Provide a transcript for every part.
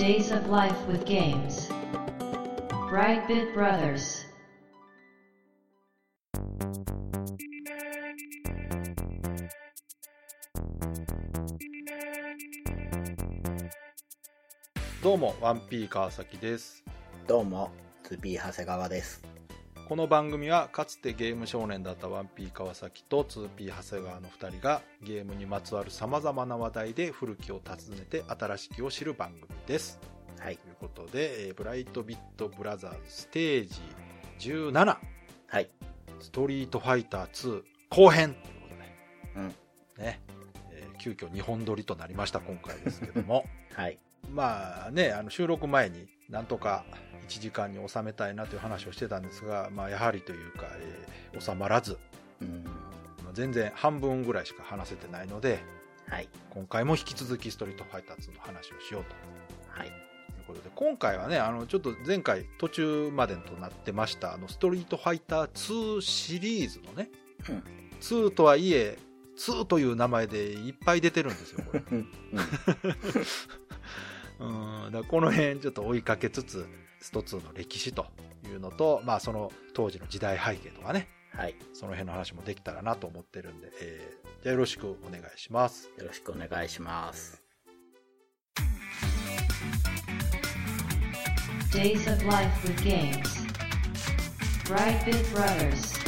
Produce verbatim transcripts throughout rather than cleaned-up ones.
Days of Life with Games Brightbit Brothers。 どうも ワンピー 川崎です。 どうも ツーピー 長谷川です。 この番組はかつてゲーム少年だった ワンピー 川崎と ツーピー 長谷川のふたりがゲームにまつわるさまざまな話題で古きを訪ねて新しきを知る番組です。 はい。 ということで、ブライトビットブラザーズステージじゅうなな、 はい。 ストリートファイターツー後編ということで、 うん。 ね、えー、急遽にほん撮りとなりました今回ですけども、 はい。 まあね、あの収録前になんとかいちじかんに収めたいなという話をしてたんですが、まあ、やはりというか、えー、収まらず、 うん、 全然半分ぐらいしか話せてないので、 はい、 今回も引き続きストリートファイターツーの話をしようと、 はい、 いうことで、今回はね、あのちょっと前回途中までとなってましたあのストリートファイターツーシリーズのね、うん、ツーとはいえツーという名前でいっぱい出てるんですよこれ。うんうん、だからこの辺ちょっと追いかけつつストツーの歴史というのと、まあ、その当時の時代背景とかね、はい、その辺の話もできたらなと思ってるんで、えー、じゃあよろしくお願いします。 よろしくお願いします。 Days of Life with Games Brightbit Brothers。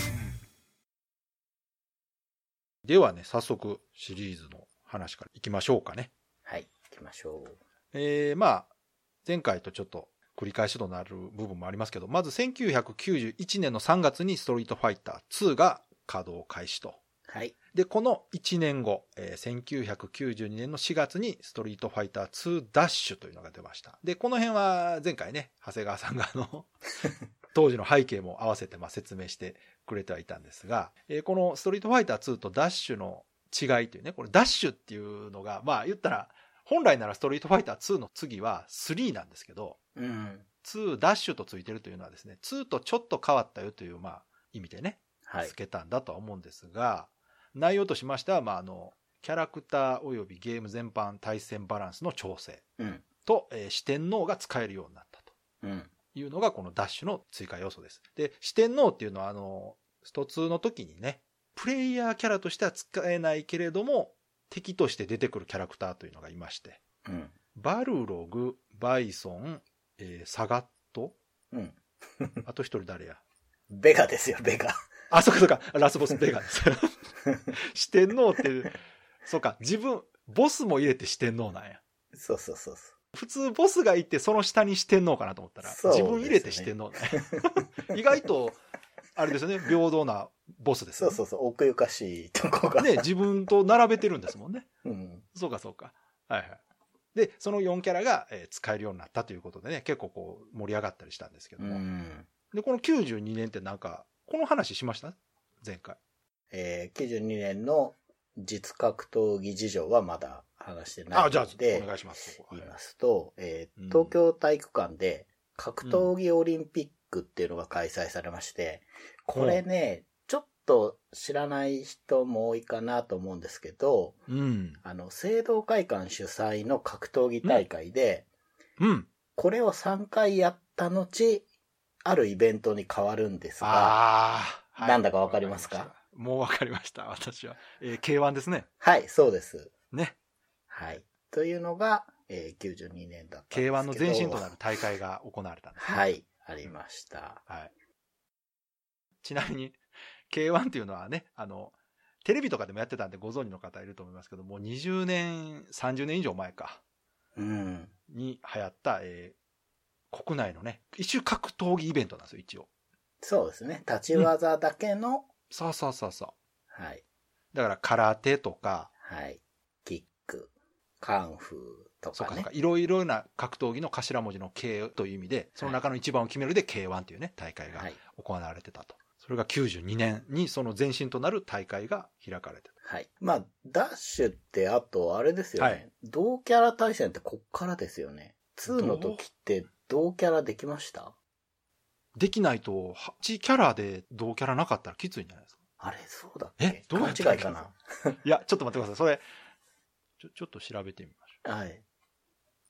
ではね、早速シリーズの話からいきましょうかね。 はい、行きましょう。 えー、まあ前回とちょっと繰り返しとなる部分もありますけど、まずせんきゅうひゃくきゅうじゅういちねんのさんがつにストリートファイターツーが稼働開始と。 はい。 で、このいちねんご、えー、せんきゅうひゃくきゅうじゅうにねんのしがつにストリートファイターツーダッシュというのが出ました。で、この辺は前回ね、長谷川さんがあの、当時の背景も合わせてまあ説明してくれてはいたんですが、えー、このストリートファイターツーとダッシュの違いというね、これダッシュっていうのが、まあ言ったら、本来ならストリートファイターツーの次はスリーなんですけど、うん、ツーダッシュとついてるというのはですね、ツーとちょっと変わったよというまあ意味でね、はい、つけたんだとは思うんですが、内容としましては、まあ、あのキャラクターおよびゲーム全般対戦バランスの調整と、うんえー、四天王が使えるようになったというのがこのダッシュの追加要素です。で、四天王っていうのはあのストツーの時にね、プレイヤーキャラとしては使えないけれども敵として出てくるキャラクターというのがいまして、うん、バルログ、バイソン、えー、サガット、うん、あと一人誰や？ ベガですよ、ベガ。 あ、そうかそうか、ラスボスベガです。四天王って、そうか、自分、ボスも入れて四天王なんや。 そうそうそうそう。 普通ボスがいてその下に四天王かなと思ったら、ね、自分入れて四天王なんや。意外と、あれですよね、平等なボスですよね。 そうそうそう、奥ゆかしいとこが。 ね、自分と並べてるんですもんね。 うん、 そうかそうか。はいはい。で、そのよんキャラが、えー、使えるようになったということでね、結構こう盛り上がったりしたんですけども。うん、で、このきゅうじゅうにねんってなんか、この話しました前回。 えー、きゅうじゅうにねんの実格闘技事情はまだ話してないので、あ、じゃあお願いします。言いますと、えー、東京体育館で格闘技オリンピックっていうのが開催されまして、うん、これね、ちょっと知らない人も多いかなと思うんですけど、うん、あの、聖堂会館主催の格闘技大会で、うん、これをさんかいやった後、あるイベントに変わるんですが、はい、なんだかわかりますか？ もうわかりました。私は。えー、ケーワン ですね。 はい、そうです。 ね。 はい。というのが、えー、きゅうじゅうにねんだったんですけど。 ケーワン の前身となる大会が行われたんですね。 はい、ありました。 はい。ちなみに、ケーワン っていうのはね、あの、テレビとかでもやってたんでご存知の方いると思いますけども、にじゅうねん、さんじゅうねん以上前か。うん。に流行った、えー、国内のね、一種格闘技イベントなんですよ、一応。 そうですね。立ち技だけの、うん、 そうそうそうそう。 はい。 だから空手とか、 はい。キック、カンフーとかね。そうかそうか。 いろいろな格闘技の頭文字の K という意味で、その中の一番を決めるで ケーワン というね、大会が行われてたと。それがきゅうじゅうにねんにその前身となる大会が開かれてた。 はい。まあ、ダッシュってあとあれですよね。はい、同キャラ対戦ってこっからですよね。ツーの時って同キャラできました？ できないと、はちキャラで同キャラなかったらきついんじゃないですか。 あれ、そうだっけ？ え、どうやって勘違いかな。 いや、ちょっと待ってください。それ、ちょ、ちょっと調べてみましょう。 はい。 あ、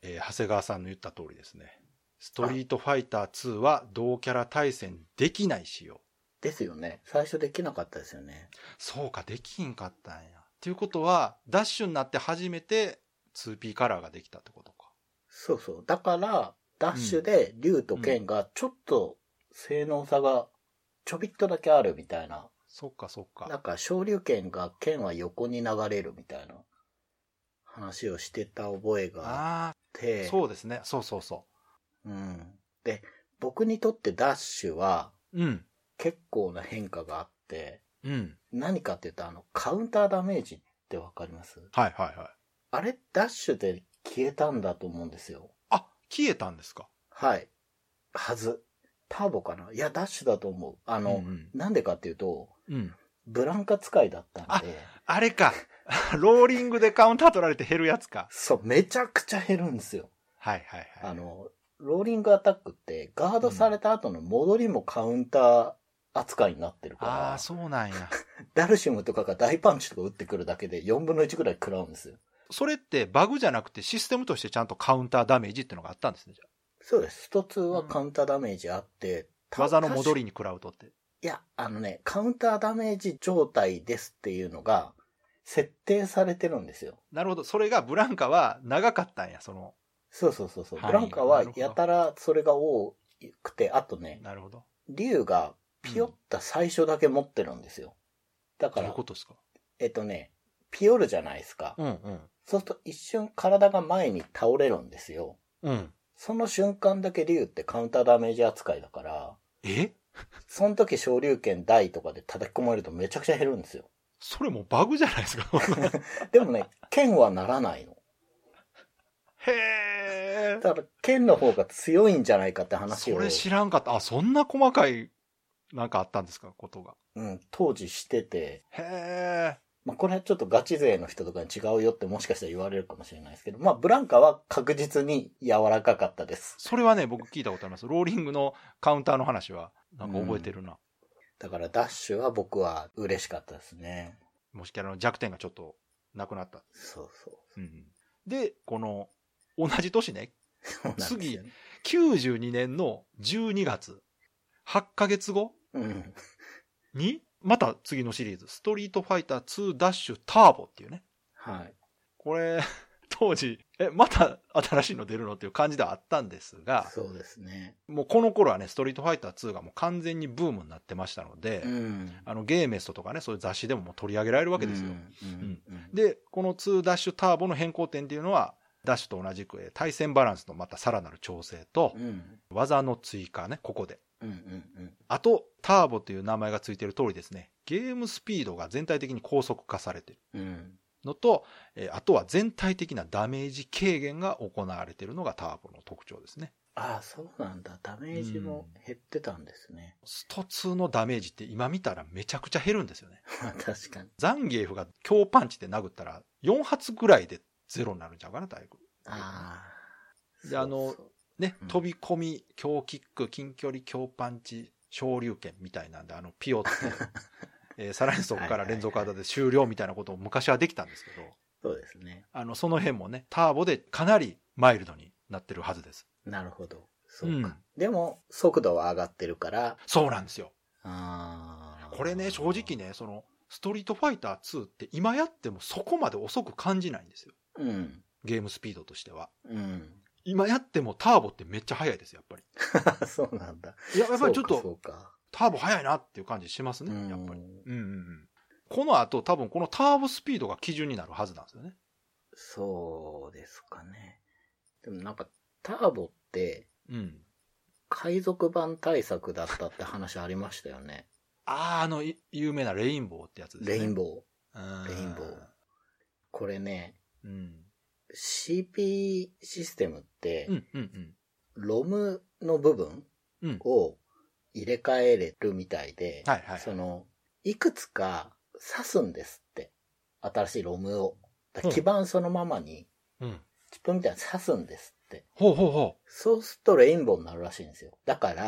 えー、長谷川さんの言った通りですね。ストリートファイターツーは同キャラ対戦できない仕様。 ですよね。最初できなかったですよね。 そうか、できんかったんや。っていうことは、ダッシュになって初めて ツーピー カラーができたってことか。 そうそう。だから、ダッシュで竜と剣がちょっと性能差がちょびっとだけあるみたいな。 そっかそっか。 なんか昇竜剣が剣は横に流れるみたいな話をしてた覚えがあって。 そうですね。そうそうそう。うん。で、僕にとってダッシュは、 うん。 結構な変化があって、 うん。 何かって言うと、あの、カウンターダメージってわかります？ はいはいはい。 あれ、ダッシュで消えたんだと思うんですよ。 あ、消えたんですか？ はい。はず。ターボかないや、ダッシュだと思う。あの、うんうん、なんでかっていうと、うん、ブランカ使いだったんで。 あ、あれか。ローリングでカウンター取られて減るやつか。 そう、めちゃくちゃ減るんですよ。 はいはいはい。 あの、ローリングアタックってガードされた後の戻りもカウンター扱いになってるから。 うん、ああ、そうなんや。 ダルシムとかが大パンチとか打ってくるだけでよんぶんのいちぐらい食らうんですよ。 それってバグじゃなくてシステムとしてちゃんとカウンターダメージっていうのがあったんですね、じゃあ。 そうです。一つはカウンターダメージあって、 うん、技の戻りに食らうとって。 いや、あのね、カウンターダメージ状態ですっていうのが設定されてるんですよ。 なるほど。それがブランカは長かったんや、その。 そうそうそうそう。ブランカはやたらそれが多くて、あとね、 なるほど。 竜がピヨった最初だけ持ってるんですよ。だから、 どういうことですか？ えっとね、ピヨるじゃないですか。 うんうん。 そうすると一瞬体が前に倒れるんですよ。 うん。 その瞬間だけ竜ってカウンターダメージ扱いだから。 え？ その時昇竜拳大とかで叩き込まれるとめちゃくちゃ減るんですよ。 それもバグじゃないですか。 でもね、剣はならないの。 へー。 だから剣の方が強いんじゃないかって話を。 それ知らんかった。あ、そんな細かいなんかあったんですか、ことが。 うん、当時してて。 へー。 まあ、これはちょっとガチ勢の人とかに違うよってもしかしたら言われるかもしれないですけど、まあ、ブランカは確実に柔らかかったです。 それはね、僕聞いたことあります。ローリングのカウンターの話は、なんか覚えてるな。うん、 だからダッシュは僕は嬉しかったですね。 もしキャラの弱点がちょっとなくなった。 そうそう。 うん、で、この、同じ年ね、 ね次、きゅうじゅうにねんのじゅうにがつ、はちかげつご、 うん、 に、また次のシリーズ、ストリートファイターツーダッシュターボっていうね。 はい。 これ、当時、え、また新しいの出るのっていう感じではあったんですが、 そうですね。 もうこの頃はね、ストリートファイターツーがもう完全にブームになってましたので、 うん、 あのゲーメストとかね、そういう雑誌でももう取り上げられるわけですよ。 うんうんうん、 で、このツーダッシュターボの変更点っていうのは、ダッシュと同じく対戦バランスのまたさらなる調整と、 うん、 技の追加ね、ここで。 うんうんうん、 あと、ターボという名前がついている通りですね、ゲームスピードが全体的に高速化されているのと、うん、あとは全体的なダメージ軽減が行われているのがターボの特徴ですね。 ああ、そうなんだ。ダメージも減ってたんですね。 うん、ストツーのダメージって今見たらめちゃくちゃ減るんですよね。 確かに。 ザンギエフが強パンチで殴ったらよん発ぐらいでゼロになるんちゃうかな、大工。 ああ。で、あの、ね、うん、飛び込み、強キック、近距離強パンチ、昇竜拳みたいなんで、あの、ピヨって、えー、さらにそこから連続技で終了みたいなことを昔はできたんですけど、 そうですね。 あの、その辺もね、ターボでかなりマイルドになってるはずです。 なるほど。そうか。うん、でも、速度は上がってるから。 そうなんですよ。 あこれね、正直ね、その、ストリートファイターツーって今やってもそこまで遅く感じないんですよ。 うん。 ゲームスピードとしては。 うん。 今やってもターボってめっちゃ速いですよ、やっぱり。そうなんだ。 いや、やっぱりちょっと、 そうかそうかターボ速いなっていう感じしますね、やっぱり。うんうんうん。この後多分このターボスピードが基準になるはずなんですよね。 そうですかね。でもなんかターボって、うん。海賊版対策だったって話ありましたよね。 ああ、あの、有名なレインボーってやつですね。 レインボー。レインボー。これね、うん、シーピー システムって、うんうんうん、ロムの部分を入れ替えれるみたいで、うんはいはいはい、その、いくつか挿すんですって。新しいロムを。基板そのままに、うん、チップみたいに挿すんですって。 ほうほうほう。 そうするとレインボーになるらしいんですよ。だから、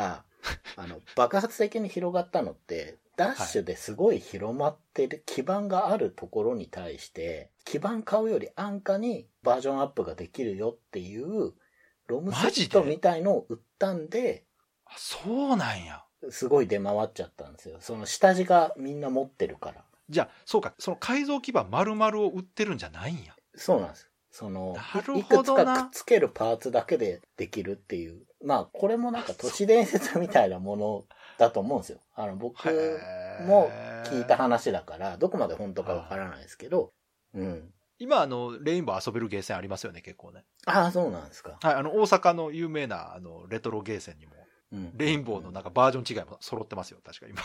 あの、爆発的に広がったのって、ダッシュですごい広まってる、基盤があるところに対して、基盤買うより安価にバージョンアップができるよっていう、ロムセットみたいのを売ったんで、 あ、そうなんや。 すごい出回っちゃったんですよ。その下地がみんな持ってるから。 じゃあ、そうか、その改造基板丸々を売ってるんじゃないんや。 そうなんです。その、 なるほどな。 いくつかくっつけるパーツだけでできるっていう。まあ、これもなんか都市伝説みたいなものだと思うんですよ。あの、僕も聞いた話だから、どこまで本当かわからないですけど、うん。 今、あの、レインボー遊べるゲーセンありますよね、結構ね。 ああ、そうなんですか。 はい、あの、大阪の有名な、あの、レトロゲーセンにも、うん、レインボーのなんかバージョン違いも揃ってますよ、確か今。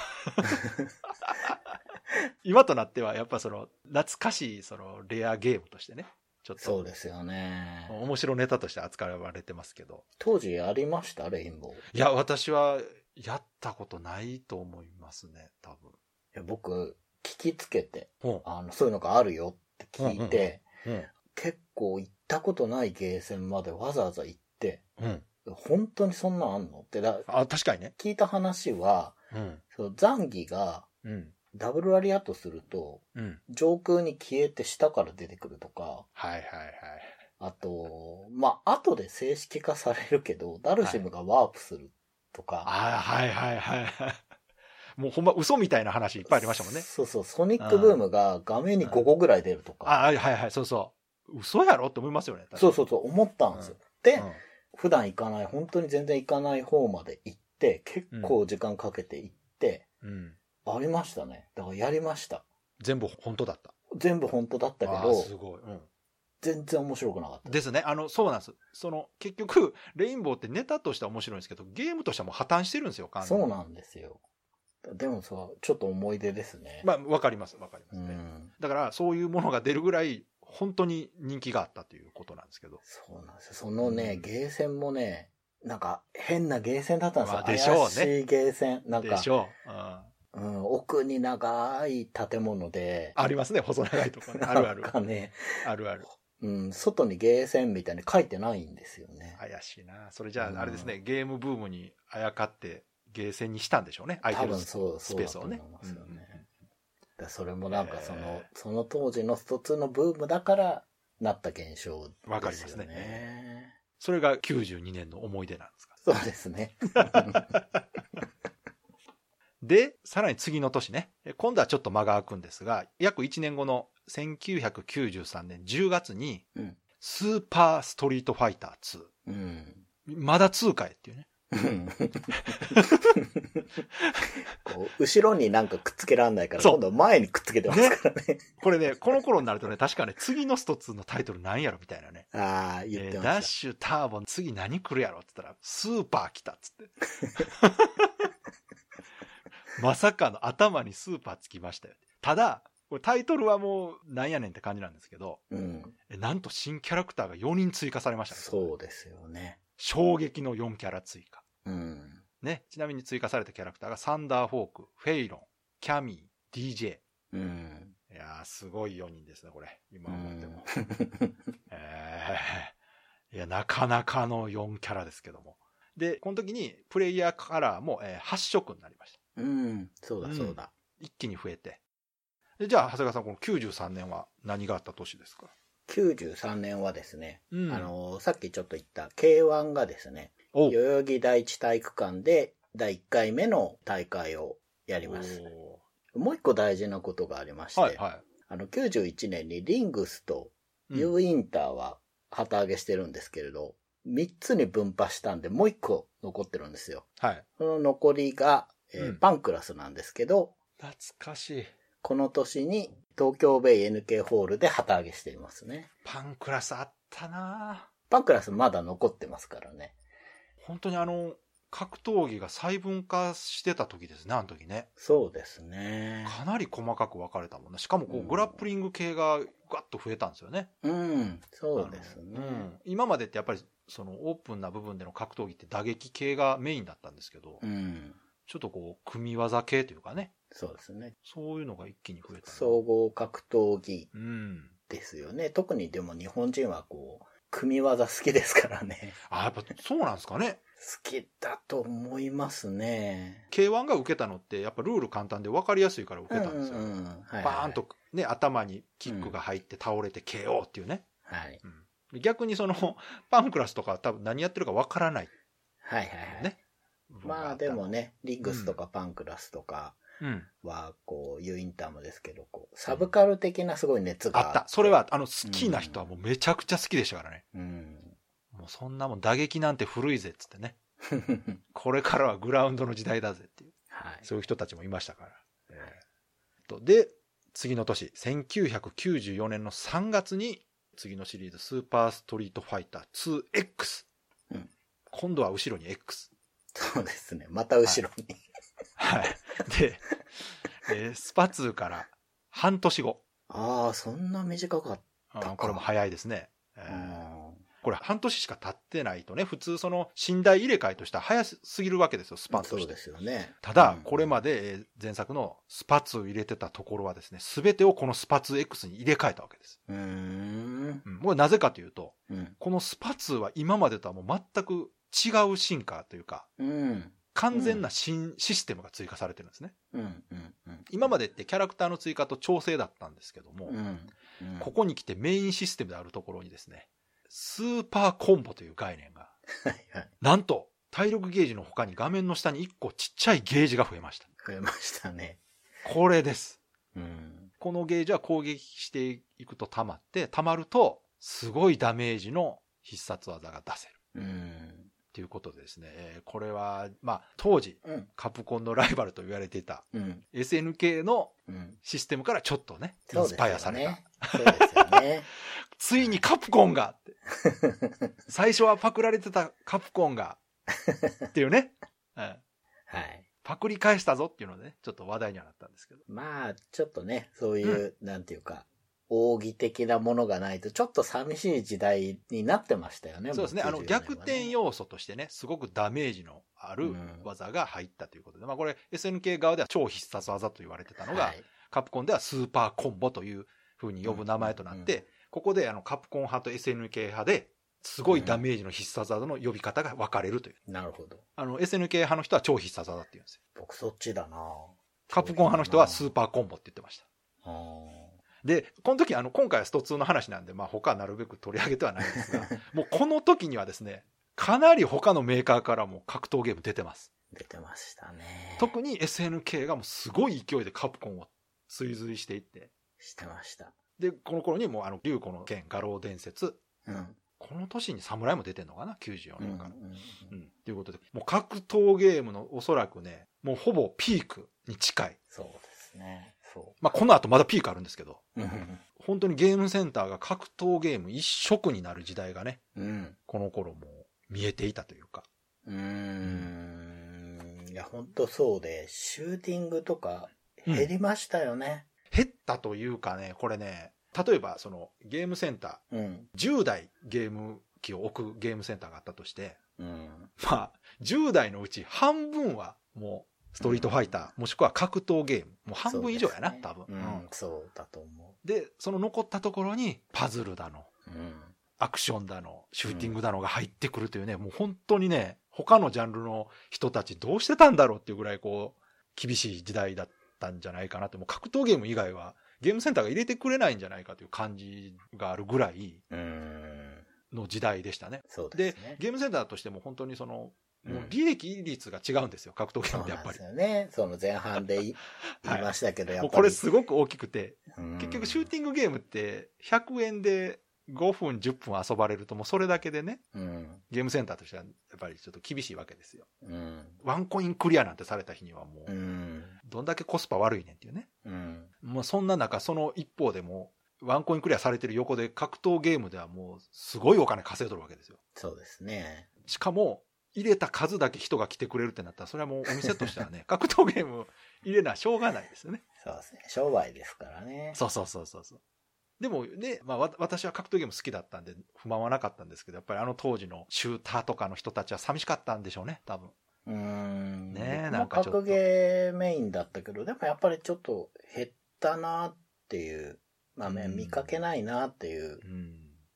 今となっては、やっぱその、懐かしい、その、レアゲームとしてね。ちょっとそうですよね。 面白ネタとして扱われてますけど。 当時やりましたレインボー。 いや、私はやったことないと思いますね、多分。いや僕、聞きつけて、うん、あの、そういうのがあるよって聞いて、うんうんうん、結構行ったことないゲーセンまでわざわざ行って、うん、本当にそんなんあんのってだ、 あ、確かにね。 聞いた話は、うん、そのザンギが、うんダブル割りアとすると、うん、上空に消えて下から出てくるとか、 はいはいはい。 あと、まあ、後で正式化されるけど、ダルシムがワープするとか。 はいはいはいはい。もうほんま嘘みたいな話いっぱいありましたもんね。 そうそう、ソニックブームが画面にごこぐらい出るとか。 あ、はいはい、そうそう。嘘やろって思いますよね。 そうそうそう、思ったんですよ。うん、で、うん、普段行かない、本当に全然行かない方まで行って、結構時間かけて行って、うんありましたね。だからやりました。 全部本当だった。 全部本当だったけど、 すごい、うん。 全然面白くなかった。 ですね。あの、そうなんです。その、結局、レインボーってネタとしては面白いんですけど、ゲームとしてはもう破綻してるんですよ、完全に。 そうなんですよ。でもさ、ちょっと思い出ですね。 まあ、わかります、わかりますね、うん。だから、そういうものが出るぐらい、本当に人気があったということなんですけど。 そうなんですよ。そのね、うん、ゲーセンもね、なんか変なゲーセンだったんですよ。 まあ、でしょうね。 怪しいゲーセン。なんか。 でしょう。うんうん、奥に長い建物で。 ありますね、細長いとこね。あるある。 なんかね。 あるある。 うん、外にゲーセンみたいに書いてないんですよね。 怪しいな。それじゃあ、あれですね、うん、ゲームブームにあやかってゲーセンにしたんでしょうね。 空いてるスペースをね。そうだと思いますよね。うん、それもなんかその、えー、その当時の一つのブームだからなった現象ですよね。 わかりますね。それがきゅうじゅうにねんの思い出なんですか。 そうですね。 で、さらに次の年ね、今度はちょっと間が空くんですが、約いちねんごのせんきゅうひゃくきゅうじゅうさんねんじゅうがつに、うん、スーパーストリートファイターツー。うん、まだツーかいっていうね。 こう後ろになんかくっつけらんないから、今度は前にくっつけてますからね。ねこれね、この頃になるとね、確かね、次のストツーのタイトル何やろみたいなね。 ああ、言ってました。 ダッシュ、ターボ、次何来るやろって言ったら、スーパー来たっつって。まさかの頭にスーパーつきましたよ。ただ、これタイトルはもうなんやねんって感じなんですけど、うん、なんと新キャラクターがよにん追加されましたね。 そうですよね。 衝撃のよんキャラ追加。うん、ね、ちなみに追加されたキャラクターがサンダーフォーク、フェイロン、キャミー、ディージェー。うん、いやー、すごいよにんですね、これ。今思っても。うん、えー、いや、なかなかのよんキャラですけども。で、この時にプレイヤーカラーもはち色になりました。 うん、そうだそうだ。 うん、一気に増えて。で、じゃあ、長谷川さん、このきゅうじゅうさんねんは何があった年ですか？ きゅうじゅうさんねんはですね、うん、あの、さっきちょっと言った ケーワン がですね、代々木第一体育館でだいいっかいめの大会をやります。もう一個大事なことがありまして、はいはい、あの、きゅうじゅういちねんにリングスと U インターは旗揚げしてるんですけれど、みっつに分派したんで、もう一個残ってるんですよ。はい。その残りが、えーうん、パンクラスなんですけど、 懐かしい。 この年に東京ベイ エヌケー ホールで旗揚げしていますね。 パンクラスあったなぁ。 パンクラスまだ残ってますからね。 本当にあの、格闘技が細分化してた時ですね、あの時ね。 そうですね。 かなり細かく分かれたもんね。しかもこう、うん、グラップリング系がガッと増えたんですよね。 うん、そうですね。うん、 今までってやっぱりそのオープンな部分での格闘技って打撃系がメインだったんですけど、うん、ちょっとこう、組み技系というかね。 そうですね。 そういうのが一気に増えた。 総合格闘技ですよね。うん、特にでも日本人はこう、 組み技好きですからね。 あ、やっぱそうなんですかね。 好きだと思いますね。 ケーワン が受けたのって、やっぱルール簡単で分かりやすいから受けたんですよ。うんうんうんはいはい、バーンとね、頭にキックが入って倒れて ケーオー っていうね。 はい。 うん、逆にその、パンクラスとかは多分何やってるか分からない、ね。 はいはいはい。まあでもね、リングスとかパンクラスとかは、こう、ユインターもですけど、こう、サブカル的なすごい熱があって。 あった。それは、あの、好きな人はもうめちゃくちゃ好きでしたからね。うん。もうそんなもん打撃なんて古いぜっつってね。これからはグラウンドの時代だぜっていう。はい。そういう人たちもいましたから。えー、とで、次の年、せんきゅうひゃくきゅうじゅうよねんのさんがつに、次のシリーズ、スーパーストリートファイター ツーエックス。うん。今度は後ろに X。 そうですね。また後ろに。 はい。はい、で、えー、スパツーから半年後。 ああ、そんな短かったか。 これも早いですね。えーこれ半年しか経ってないとね、普通その寝台入れ替えとしては早すぎるわけですよ、スパンとして。 そうですよね。 ただ、これまで前作のスパツを入れてたところはですね、すべてをこのスパツ X に入れ替えたわけです。うーん。うん、これなぜかというと、うん、このスパツは今までとはもう全く違う進化というか、うん、完全な新システムが追加されてるんですね。うんうんうん、今までってキャラクターの追加と調整だったんですけども、うんうん、ここに来てメインシステムであるところにですね、スーパーコンボという概念が、はいはい、なんと体力ゲージの他に画面の下にいっこちっちゃいゲージが増えました。 増えましたね。 これです。うん、このゲージは攻撃していくと溜まって、溜まるとすごいダメージの必殺技が出せる。うんということでですね、これは、まあ、当時、うん、カプコンのライバルと言われていた、うん、エスエヌケー のシステムからちょっとね、インスパイアされた。そうですよね。ついにカプコンがって。最初はパクられてたカプコンが、っていうね、うん。はい。パクり返したぞっていうのでね、ちょっと話題にはなったんですけど。 まあ、ちょっとね、そういう、うん、なんていうか、奥義的なものがないとちょっと寂しい時代になってましたよね。 そうですね。あの逆転要素としてね、すごくダメージのある技が入ったということで、うん、まあこれ エスエヌケー 側では超必殺技と言われてたのが、はい、カプコンではスーパーコンボという風に呼ぶ名前となって、うんうんうん、ここであのカプコン派と エスエヌケー 派ですごいダメージの必殺技の呼び方が分かれるという。 うん、なるほど。 あの エスエヌケー 派の人は超必殺技って言うんですよ。 僕そっちだな。 カプコン派の人はスーパーコンボって言ってました。で、この時、あの、今回はストツーの話なんで、まあ他はなるべく取り上げてはないんですが、もうこの時にはですね、かなり他のメーカーからも格闘ゲーム出てます。 出てましたね。 特に エスエヌケー がもうすごい勢いでカプコンを追随していって。 してました。 で、この頃にもうあの、竜子の剣、画廊伝説。うん。この年に侍も出てんのかな ?きゅうじゅうよねんから。うん、うんうん。ということで、もう格闘ゲームのおそらくね、もうほぼピークに近い。 そうですね。そう。 まあ、この後まだピークあるんですけど。うん。本当にゲームセンターが格闘ゲーム一色になる時代がね。うん。この頃も見えていたというか。 うーん。いや、本当そうで、シューティングとか減りましたよね。 うん、減ったというかね、これね、例えばそのゲームセンター、うん、じゅうだいゲーム機を置くゲームセンターがあったとして、うん、まあ、じゅうだいのうち半分はもうストリートファイター、うん、もしくは格闘ゲーム、もう半分以上やな、ね、多分、 うん。うん、そうだと思う。 で、その残ったところにパズルだの、うん、アクションだの、シューティングだのが入ってくるというね、もう本当にね、他のジャンルの人たちどうしてたんだろうっていうぐらいこう、厳しい時代だったんじゃないかなって、もう格闘ゲーム以外は、ゲームセンターが入れてくれないんじゃないかという感じがあるぐらいの時代でしたね。 そうですね。 で、ゲームセンターとしても本当にその、もう利益率が違うんですよ、格闘ゲームってやっぱり。 そうなんですよね。その前半で言いましたけど、やっぱり。 もうこれすごく大きくて、結局シューティングゲームってひゃくえんでごふん、じゅっぷん遊ばれるともうそれだけでね、うん、ゲームセンターとしてはやっぱりちょっと厳しいわけですよ。うん、ワンコインクリアなんてされた日にはもう、うん、どんだけコスパ悪いねんっていうね。うん、もうそんな中、その一方でも、ワンコインクリアされてる横で格闘ゲームではもうすごいお金稼いどるわけですよ。 そうですね。 しかも、入れた数だけ人が来てくれるってなったら、それはもうお店としてはね、格闘ゲーム入れなしょうがないですよね。 そうですね。商売ですからね。 そうそうそうそうそう。でもね、まあ私は格闘ゲーム好きだったんで不満はなかったんですけど、やっぱりあの当時のシューターとかの人たちは寂しかったんでしょうね、多分。うーん。 ねえ、なんかちょっと。格ゲーメインだったけど、でもやっぱりちょっと減ったなっていう、まあね、見かけないなっていう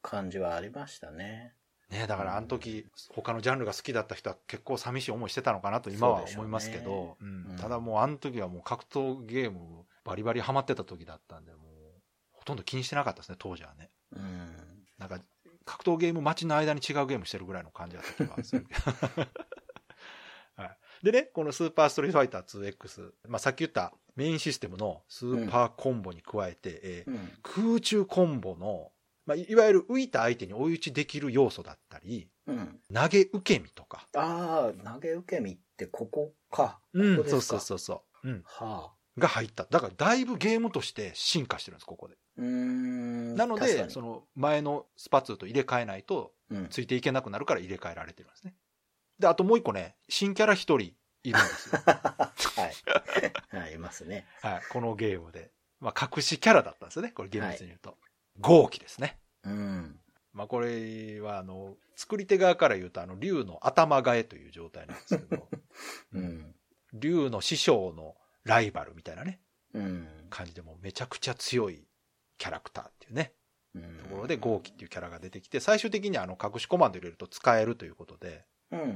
感じはありましたね。 ね、だからあの時、うん、他のジャンルが好きだった人は結構寂しい思いしてたのかなと今は思いますけど、うね、うん、ただもうあの時はもう格闘ゲームバリバリハマってた時だったんで、もうほとんど気にしてなかったですね、当時はね。うん、なんか格闘ゲーム待ちの間に違うゲームしてるぐらいの感じだった気がする。はい、でね、このスーパーストリートファイターツーエックス、まあ、さっき言ったメインシステムのスーパーコンボに加えて、うんえーうん、空中コンボの、まあ、いわゆる浮いた相手に追い打ちできる要素だったり、うん、投げ受け身とか。 ああ、投げ受け身ってここか。 うん、ここですか。そうそうそうそう。うん。はあ。が入った。だからだいぶゲームとして進化してるんです、ここで。うーん。なので、その前のスパツーと入れ替えないと、ついていけなくなるから入れ替えられてるんですね。で、あともう一個ね、新キャラ一人いるんですよ。 はい。はい、いますね。 はい、このゲームで。まあ、隠しキャラだったんですよね、これ厳密に言うと。はい、豪気ですね。うん。まあ、これは、あの、作り手側から言うと、あの、竜の頭替えという状態なんですけど、うん。竜の師匠のライバルみたいなね、うん、感じでもめちゃくちゃ強いキャラクターっていうね、うん、ところで豪気っていうキャラが出てきて、最終的にあの、隠しコマンド入れると使えるということで、 うんうんうん。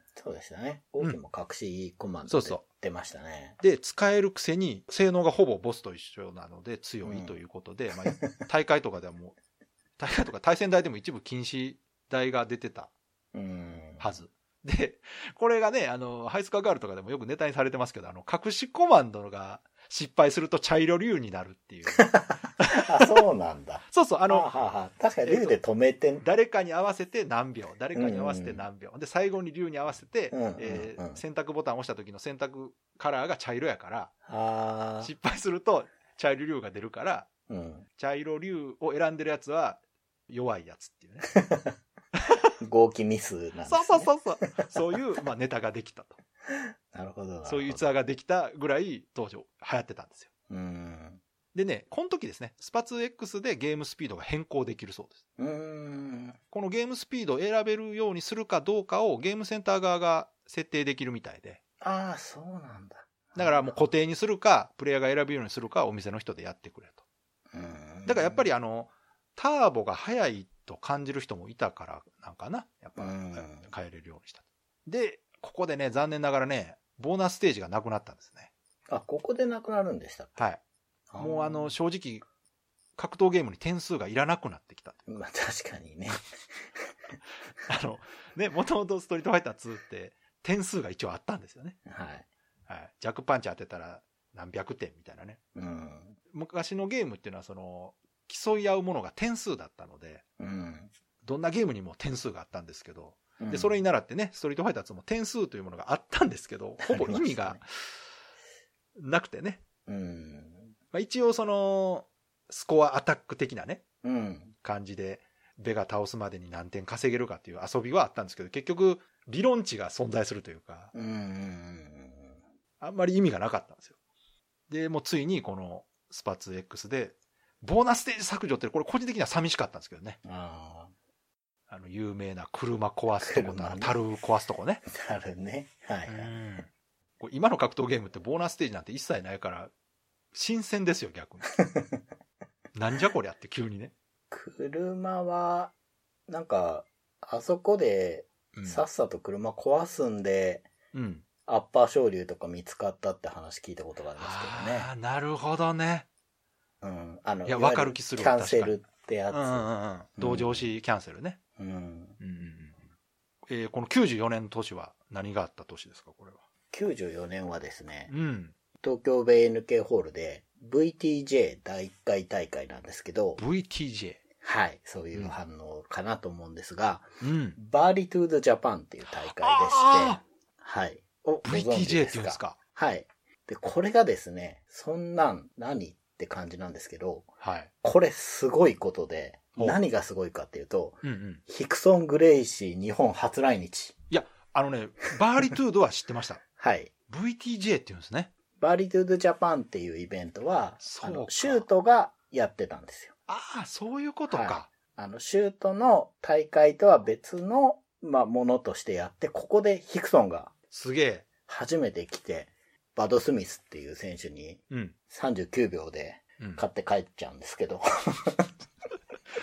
そうでしたね。豪気も隠しコマンドで出ましたね、うん。そうそう。で、使えるくせに、性能がほぼボスと一緒なので強いということで、うんまあ、大会とかではもう、大会とか対戦台でも一部禁止台が出てたはず。うん、で、これがね、あの、ハイスカーガールとかでもよくネタにされてますけど、あの、隠しコマンドが失敗すると茶色竜になるっていう。 あ、そうなんだ。 そうそう、あの、 はあはあ、確かに竜で止めて、えー、 誰かに合わせて何秒、誰かに合わせて何秒。うんうん、で、最後に竜に合わせて、うんうんうんえー、選択ボタンを押した時の選択カラーが茶色やから、あ失敗すると茶色竜が出るから、うん、茶色竜を選んでるやつは弱いやつっていうね。 豪気ミスなんですね。 そうそうそうそう。そういう、まあ、ネタができたと。 なるほど。 そういう逸話ができたぐらい当時流行ってたんですよ。うんでね、この時ですね、スパツーエックスでゲームスピードが変更できるそうです。うーんこのゲームスピードを選べるようにするかどうかをゲームセンター側が設定できるみたいで。 ああ、そうなんだ。 だからもう固定にするか、プレイヤーが選べるようにするか、お店の人でやってくれと。うんだからやっぱりあの、ターボが速いと感じる人もいたからなんかな。やっぱ変えれるようにした。で、ここでね、残念ながらね、ボーナスステージがなくなったんですね。 あ、ここでなくなるんでしたっけ？ はい。もうあの、正直、格闘ゲームに点数がいらなくなってきた。 まあ確かにね。 あの、ね、もともとストリートファイターツーって点数が一応あったんですよね。 はい。 はい。ジャックパンチ当てたら何百点みたいなね。うん。昔のゲームっていうのはその、競い合うものが点数だったので、うん。どんなゲームにも点数があったんですけど、うん、で、それに倣ってね、ストリートファイターツーも点数というものがあったんですけど、ほぼ意味がなくてね。うん。まあ、一応その、スコアアタック的なね、うん、感じで、ベガ倒すまでに何点稼げるかっていう遊びはあったんですけど、結局、理論値が存在するというか、うん、あんまり意味がなかったんですよ。で、もうついにこのスパツーエックスで、ボーナスステージ削除ってこれ個人的には寂しかったんですけどね。ああの、有名な車壊すとこなら、樽壊すとこね。 樽ね。はい、はい。 うんこれ今の格闘ゲームってボーナスステージなんて一切ないから、新鮮ですよ、逆に。なんじゃこりゃって急にね。 車は、なんか、あそこで、さっさと車壊すんで、うん、アッパー昇竜とか見つかったって話聞いたことがありますけどね。 ああ、なるほどね。 うん。あの、 いや、わかる気する。 キャンセルってやつ。うんうんうん。同情しキャンセルね。うん。うんうんうんえー、このきゅうじゅうよねんの年は何があった年ですか、これは。 きゅうじゅうよねんはですね、うん、東京ベイ エヌケー ホールで ブイティージェー だいいっかい大会なんですけどブイティージェー? はい、そういう反応かなと思うんですが、うん、バーリトゥードジャパンっていう大会でして、はい。 お、ブイティージェー って言うんですか？ はい。で、これがですね、そんなん何って感じなんですけど、 はい。 これすごいことで、何がすごいかっていうと、うんうん、ヒクソン・グレイシー日本初来日。 いや、あのね、バーリトゥードは知ってました。 はい。 ブイティージェー って言うんですね。 バーリトゥードジャパンっていうイベントは、あの、シュートがやってたんですよ。 ああ、そういうことか。はい、 あの、シュートの大会とは別の、まあ、ものとしてやって、ここでヒクソンが、 すげえ。 初めて来て、バド・スミスっていう選手に、さんじゅうきゅうびょうで勝って帰っちゃうんですけど。うん、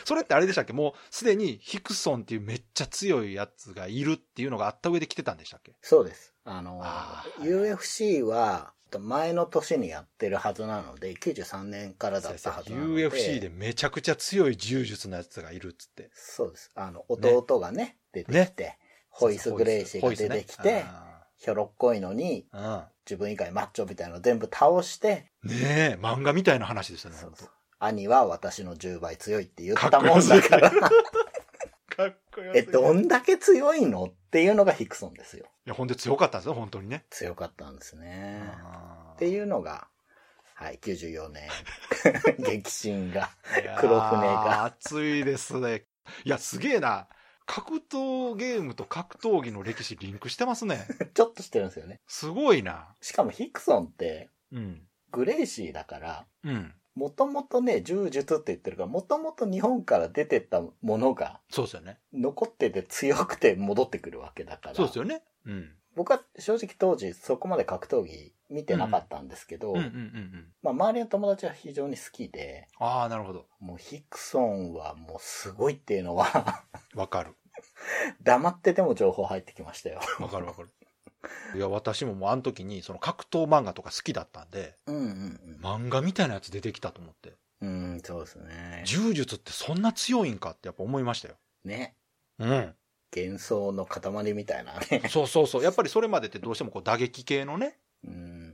それってあれでしたっけ？もうすでにヒクソンっていうめっちゃ強いやつがいるっていうのがあった上で来てたんでしたっけ？ そうです。あの、 あユーエフシー は前の年にやってるはずなので、きゅうじゅうさんねんからだったはずなので。 ユーエフシー でめちゃくちゃ強い柔術のやつがいるっつって。 そうです。あの、弟がね、ね出てきて、ね、ホイス・グレイシーが出てきて、ね、ひょろっこいのに、うん、自分以外マッチョみたいなの全部倒して、 ねえ、漫画みたいな話ですよね、 そうそう。兄は私のじゅうばい強いって言ったもんだから。 かっこよすぎる。 え、どんだけ強いのっていうのがヒクソンですよ。 いや、ほんで強かったんですよ、本当にね。 強かったんですね。っていうのが、はい、きゅうじゅうよねん。激震が、黒船が。 熱いですね。いや、すげえな。格闘ゲームと格闘技の歴史リンクしてますね。 ちょっとしてるんですよね。 すごいな。 しかもヒクソンって、 うん、 グレイシーだから、 うん。 もともとね、柔術って言ってるから、もともと日本から出てったものが、 そうですよね。 残ってて強くて戻ってくるわけだから。 そうですよね。うん。 僕は正直当時そこまで格闘技見てなかったんですけど、まあ周りの友達は非常に好きで、 ああ、なるほど。 もうヒクソンはもうすごいっていうのはわかる。 黙ってても情報入ってきましたよ。 わかるわかる。いや、私ももうあの時にその格闘漫画とか好きだったんで、 うんうんうん、 漫画みたいなやつ出てきたと思って。 うん、そうですね。 柔術ってそんな強いんかってやっぱ思いましたよ。 ね。 うん。 幻想の塊みたいなね。 そうそうそう。やっぱりそれまでってどうしてもこう打撃系のね、 うん、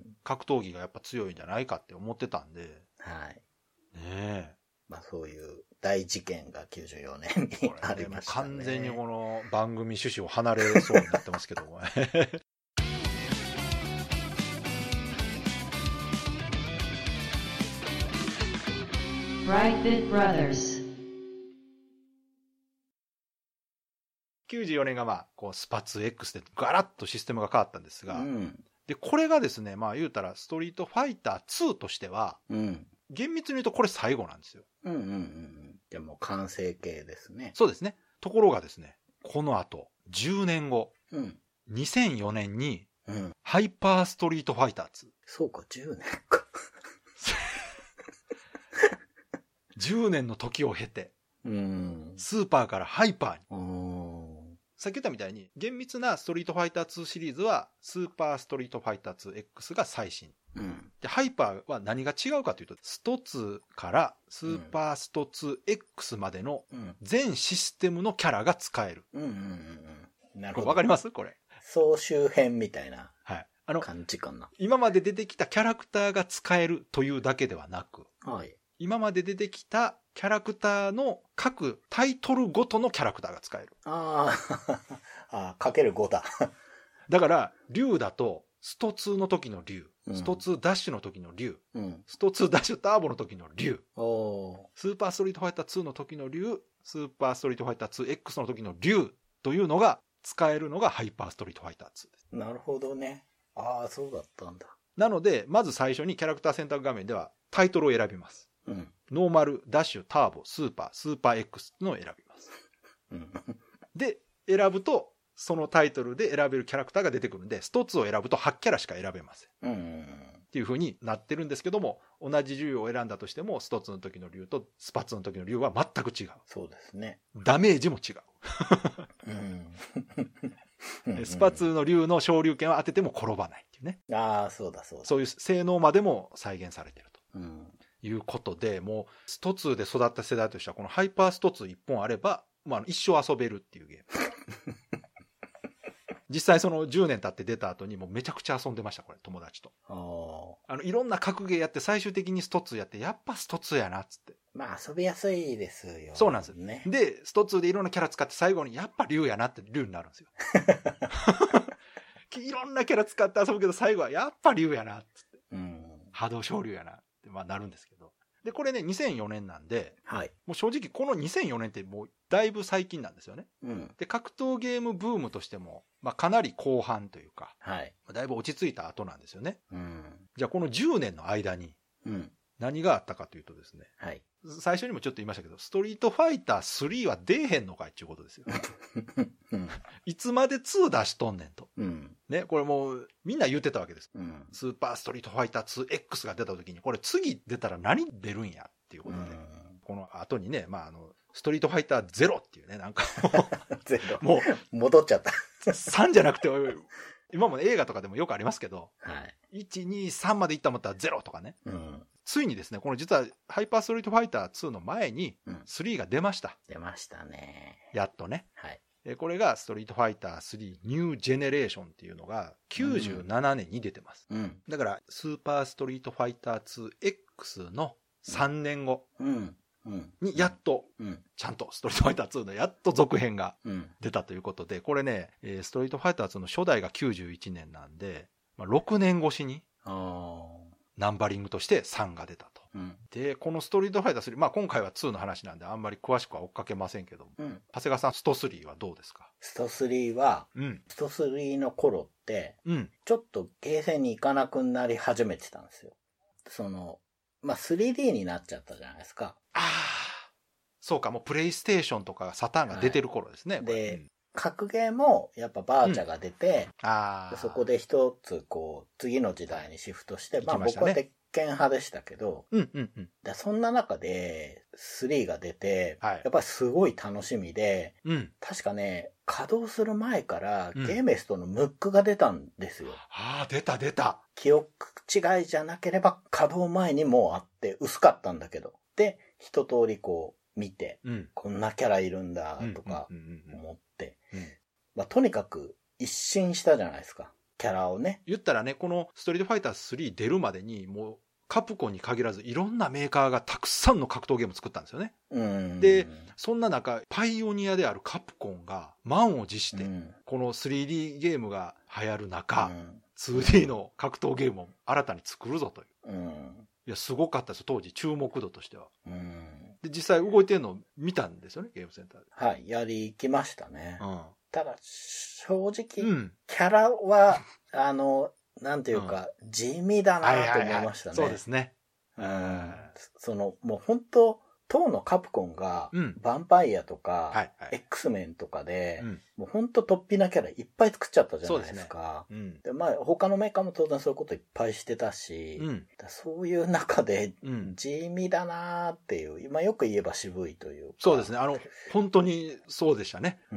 格闘技がやっぱ強いんじゃないかって思ってたんで。 はい。 ねえ。 まあそういう大事件がきゅうじゅうよねんにありましたね。 完全にこの番組趣旨を離れそうになってますけども。 Brightbit Brothers きゅうじゅうよねんがまあ、こう、スパツ X でガラッとシステムが変わったんですが、 うん、 で、これがですね、まあ言うたら、ストリートファイターツーとしては、 うん、 厳密に言うとこれ最後なんですよ。 うんうんうん。でも完成形ですね。 そうですね。ところがですね、この後、じゅうねんご、 うん、 にせんよねんに、 うん、 ハイパーストリートファイターツー。 そうか、じゅうねんか。 じゅうねんの時を経て、 うん、 スーパーからハイパーに。 うん、 さっき言ったみたいに、厳密なストリートファイターツーシリーズは、スーパーストリートファイターツーエックスが最新。 うん、 で、ハイパーは何が違うかというと、ストツーからスーパーストツーエックスまでの全システムのキャラが使える。 うんうんうんうん、なるほど。 わかりますこれ。 総集編みたいな感じかな。 はい、あの、今まで出てきたキャラクターが使えるというだけではなく、 はい、 今まで出てきたキャラクターの各タイトルごとのキャラクターが使える。 ああ、かけるごだ。 だから、竜だと、ストツーの時の竜、うん、ストツーダッシュの時の竜、うん、ストツーダッシュターボの時の竜、スーパーストリートファイターツーの時の竜、スーパーストリートファイターツーエックスの時の竜というのが使えるのがハイパーストリートファイターツーです。 なるほどね。ああ、そうだったんだ。 なので、まず最初にキャラクター選択画面ではタイトルを選びます。うん、ノーマル、ダッシュ、ターボ、スーパー、スーパー X のを選びます。うん、で、選ぶと、そのタイトルで選べるキャラクターが出てくるんで、ストツーを選ぶとはちキャラしか選べません。うん、っていう風になってるんですけども、同じ竜を選んだとしても、ストツーの時の竜とスパツの時の竜は全く違う。 そうですね。 ダメージも違う。うん、スパツーの竜の昇竜拳を当てても転ばないっていうね。 ああ、そうだそうだ。 そういう性能までも再現されてると。うんいうことで、もう、ストツーで育った世代としては、このハイパーストツー一本あれば、まあ、一生遊べるっていうゲーム。実際そのじゅうねん経って出た後にもうめちゃくちゃ遊んでました、これ、友達と。あの、いろんな格ゲーやって最終的にストツーやって、やっぱストツーやな、っつって。 まあ、遊びやすいですよ。 そうなんですよね。で、ストツーでいろんなキャラ使って最後に、やっぱ竜やなって竜になるんですよ。いろんなキャラ使って遊ぶけど、最後はやっぱ竜やな、っつって。うん、波動昇竜やな。まあなるんですけど。で、これね、にせんよねんなんで、はい、もう正直このにせんよねんってもうだいぶ最近なんですよね。うん、で、格闘ゲームブームとしても、まあかなり後半というか、はい、だいぶ落ち着いた後なんですよね。うん、じゃあこのじゅうねんの間に、何があったかというとですね、はい、最初にもちょっと言いましたけど、ストリートファイタースリーは出えへんのかいっていうことですよ。うん、いつまでツー出しとんねんと。うん、ね、これもうみんな言ってたわけです。うん、スーパーストリートファイターツーエックスが出た時に、これ次出たら何出るんやっていうことで、うん、この後にね、まああの、 ストリートファイターゼロっていうね、なんかゼロ。 もう、戻っちゃった。 さんじゃなくて、今も映画とかでもよくありますけど、 はい、 いち、に、さんまでいったもったらゼロとかね。 うん、 ついにですね、この実はハイパーストリートファイターツーの前にスリーが出ました。 出ましたね。 やっとね。 はい。 これがストリートファイタースリーニュージェネレーションっていうのがきゅうじゅうななねんに出てます。 うん、 だからスーパーストリートファイター ツーエックス のさんねんごにやっとちゃんとストリートファイターツーのやっと続編が出たということで、これね、ストリートファイターツーの初代がきゅうじゅういちねんなんで、ろくねん越しにナンバリングとしてさんが出たと。うん、で、このストリートファイタースリー、まあ今回はツーの話なんであんまり詳しくは追っかけませんけども、うん、長谷川さん、ストスリーはどうですか？ ストスリーは、うん、ストスリーの頃って、うん、ちょっとゲーセンに行かなくなり始めてたんですよ。その、まあ スリーディー になっちゃったじゃないですか。 ああ、そうか、もうプレイステーションとかサターンが出てる頃ですね。はい、 で、うん、格ゲーもやっぱバーチャが出て、うん、あそこで一つこう次の時代にシフトして、まあ僕は鉄拳派でしたけど、うんうんうん、でそんな中でスリーが出て、はい、やっぱりすごい楽しみで、うん、確かね稼働する前からゲーメストのムックが出たんですよ。うん、 ああ出た出た。 記憶違いじゃなければ稼働前にもうあって薄かったんだけど、で一通りこう見て、うん、こんなキャラいるんだとか思って、まあ、とにかく一新したじゃないですか、キャラをね。 言ったらね、このストリートファイタースリー出るまでにもうカプコンに限らずいろんなメーカーがたくさんの格闘ゲームを作ったんですよね。うんで、そんな中パイオニアであるカプコンが満を持して、この スリーディー ゲームが流行る中、うん、ツーディー の格闘ゲームを新たに作るぞという。うんいや、すごかったです、当時、注目度としては。うん。で、実際動いてるのを見たんですよね、ゲームセンターで。 はい、やりきましたね。うん。ただ、正直、うん、キャラは、あの、なんていうか、うん、地味だなと思いましたね。 そうですね。 うん。その、もう本当当のカプコンが、うん、ヴァンパイアとか、はいはい、X メンとかで、うん、もう本当突飛なキャラいっぱい作っちゃったじゃないですか。そうですね。うん、で、まあ、他のメーカーも当然そういうこといっぱいしてたし、うん、そういう中で、地味だなーっていう、今よく言えば渋いというか。 そうですね。あの、本当にそうでしたね。うん。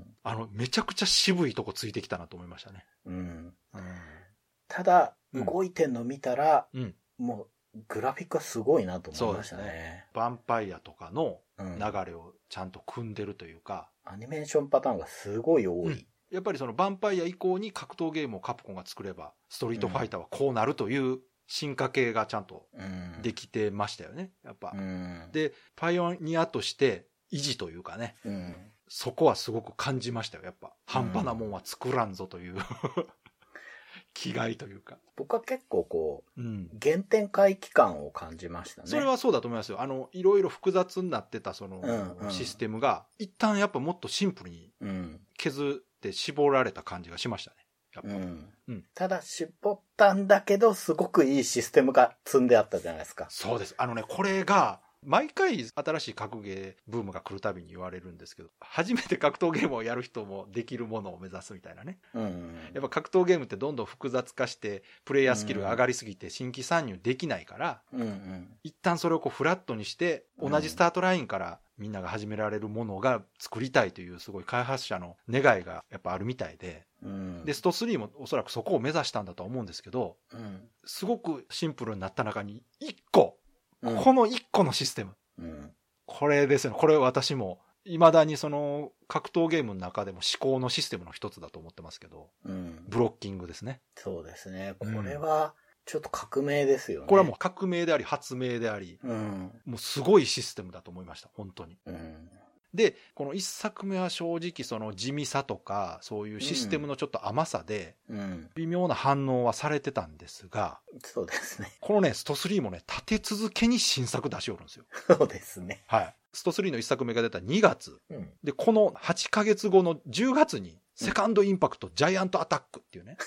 あの、めちゃくちゃ渋いとこついてきたなと思いましたね。うん。うん、 ただ、動いてんの見たら、うん、もう、グラフィックはすごいなと思いましたね。そうですね。 ヴァンパイアとかの流れをちゃんと組んでるというか、 うん、アニメーションパターンがすごい多い。うん、 やっぱりそのヴァンパイア以降に格闘ゲームをカプコンが作れば、ストリートファイターはこうなるという進化系がちゃんとできてましたよね。やっぱ。うん、で、パイオニアとして維持というかね、うん、そこはすごく感じましたよ。やっぱ。半端なもんは作らんぞという。気概というか。 僕は結構こう、うん、原点回帰感を感じましたね。 それはそうだと思いますよ。あの、いろいろ複雑になってたその、うんうん、システムが、一旦やっぱもっとシンプルに削って絞られた感じがしましたね。やっぱ。うんうん、ただ絞ったんだけど、すごくいいシステムが積んであったじゃないですか。 そうです。あのね、これが、毎回新しい格ゲーブームが来るたびに言われるんですけど、初めて格闘ゲームをやる人もできるものを目指すみたいなね。うんうん、やっぱ格闘ゲームってどんどん複雑化してプレイヤースキルが上がりすぎて新規参入できないから、うんうん、一旦それをこうフラットにして同じスタートラインからみんなが始められるものが作りたいというすごい開発者の願いがやっぱあるみたいで、うん、でストスリーもおそらくそこを目指したんだと思うんですけど、うん、すごくシンプルになった中にいっここのいっこのシステム、うん、これですよね。これ私も未だにその格闘ゲームの中でも至高のシステムの一つだと思ってますけど、うん、ブロッキングですね。 そうですね。これはちょっと革命ですよね。 これはもう革命であり発明であり、うん、もうすごいシステムだと思いました。本当に。うん、で、この一作目は正直その地味さとかそういうシステムのちょっと甘さで微妙な反応はされてたんですが、 うん、そうですね。 このねストスリーもね立て続けに新作出しおるんですよ。 そうですね。 はい。ストスリーの一作目が出たにがつ、うん、でこのはちかげつごのじゅうがつにセカンドインパクト、うん、ジャイアントアタックっていうね。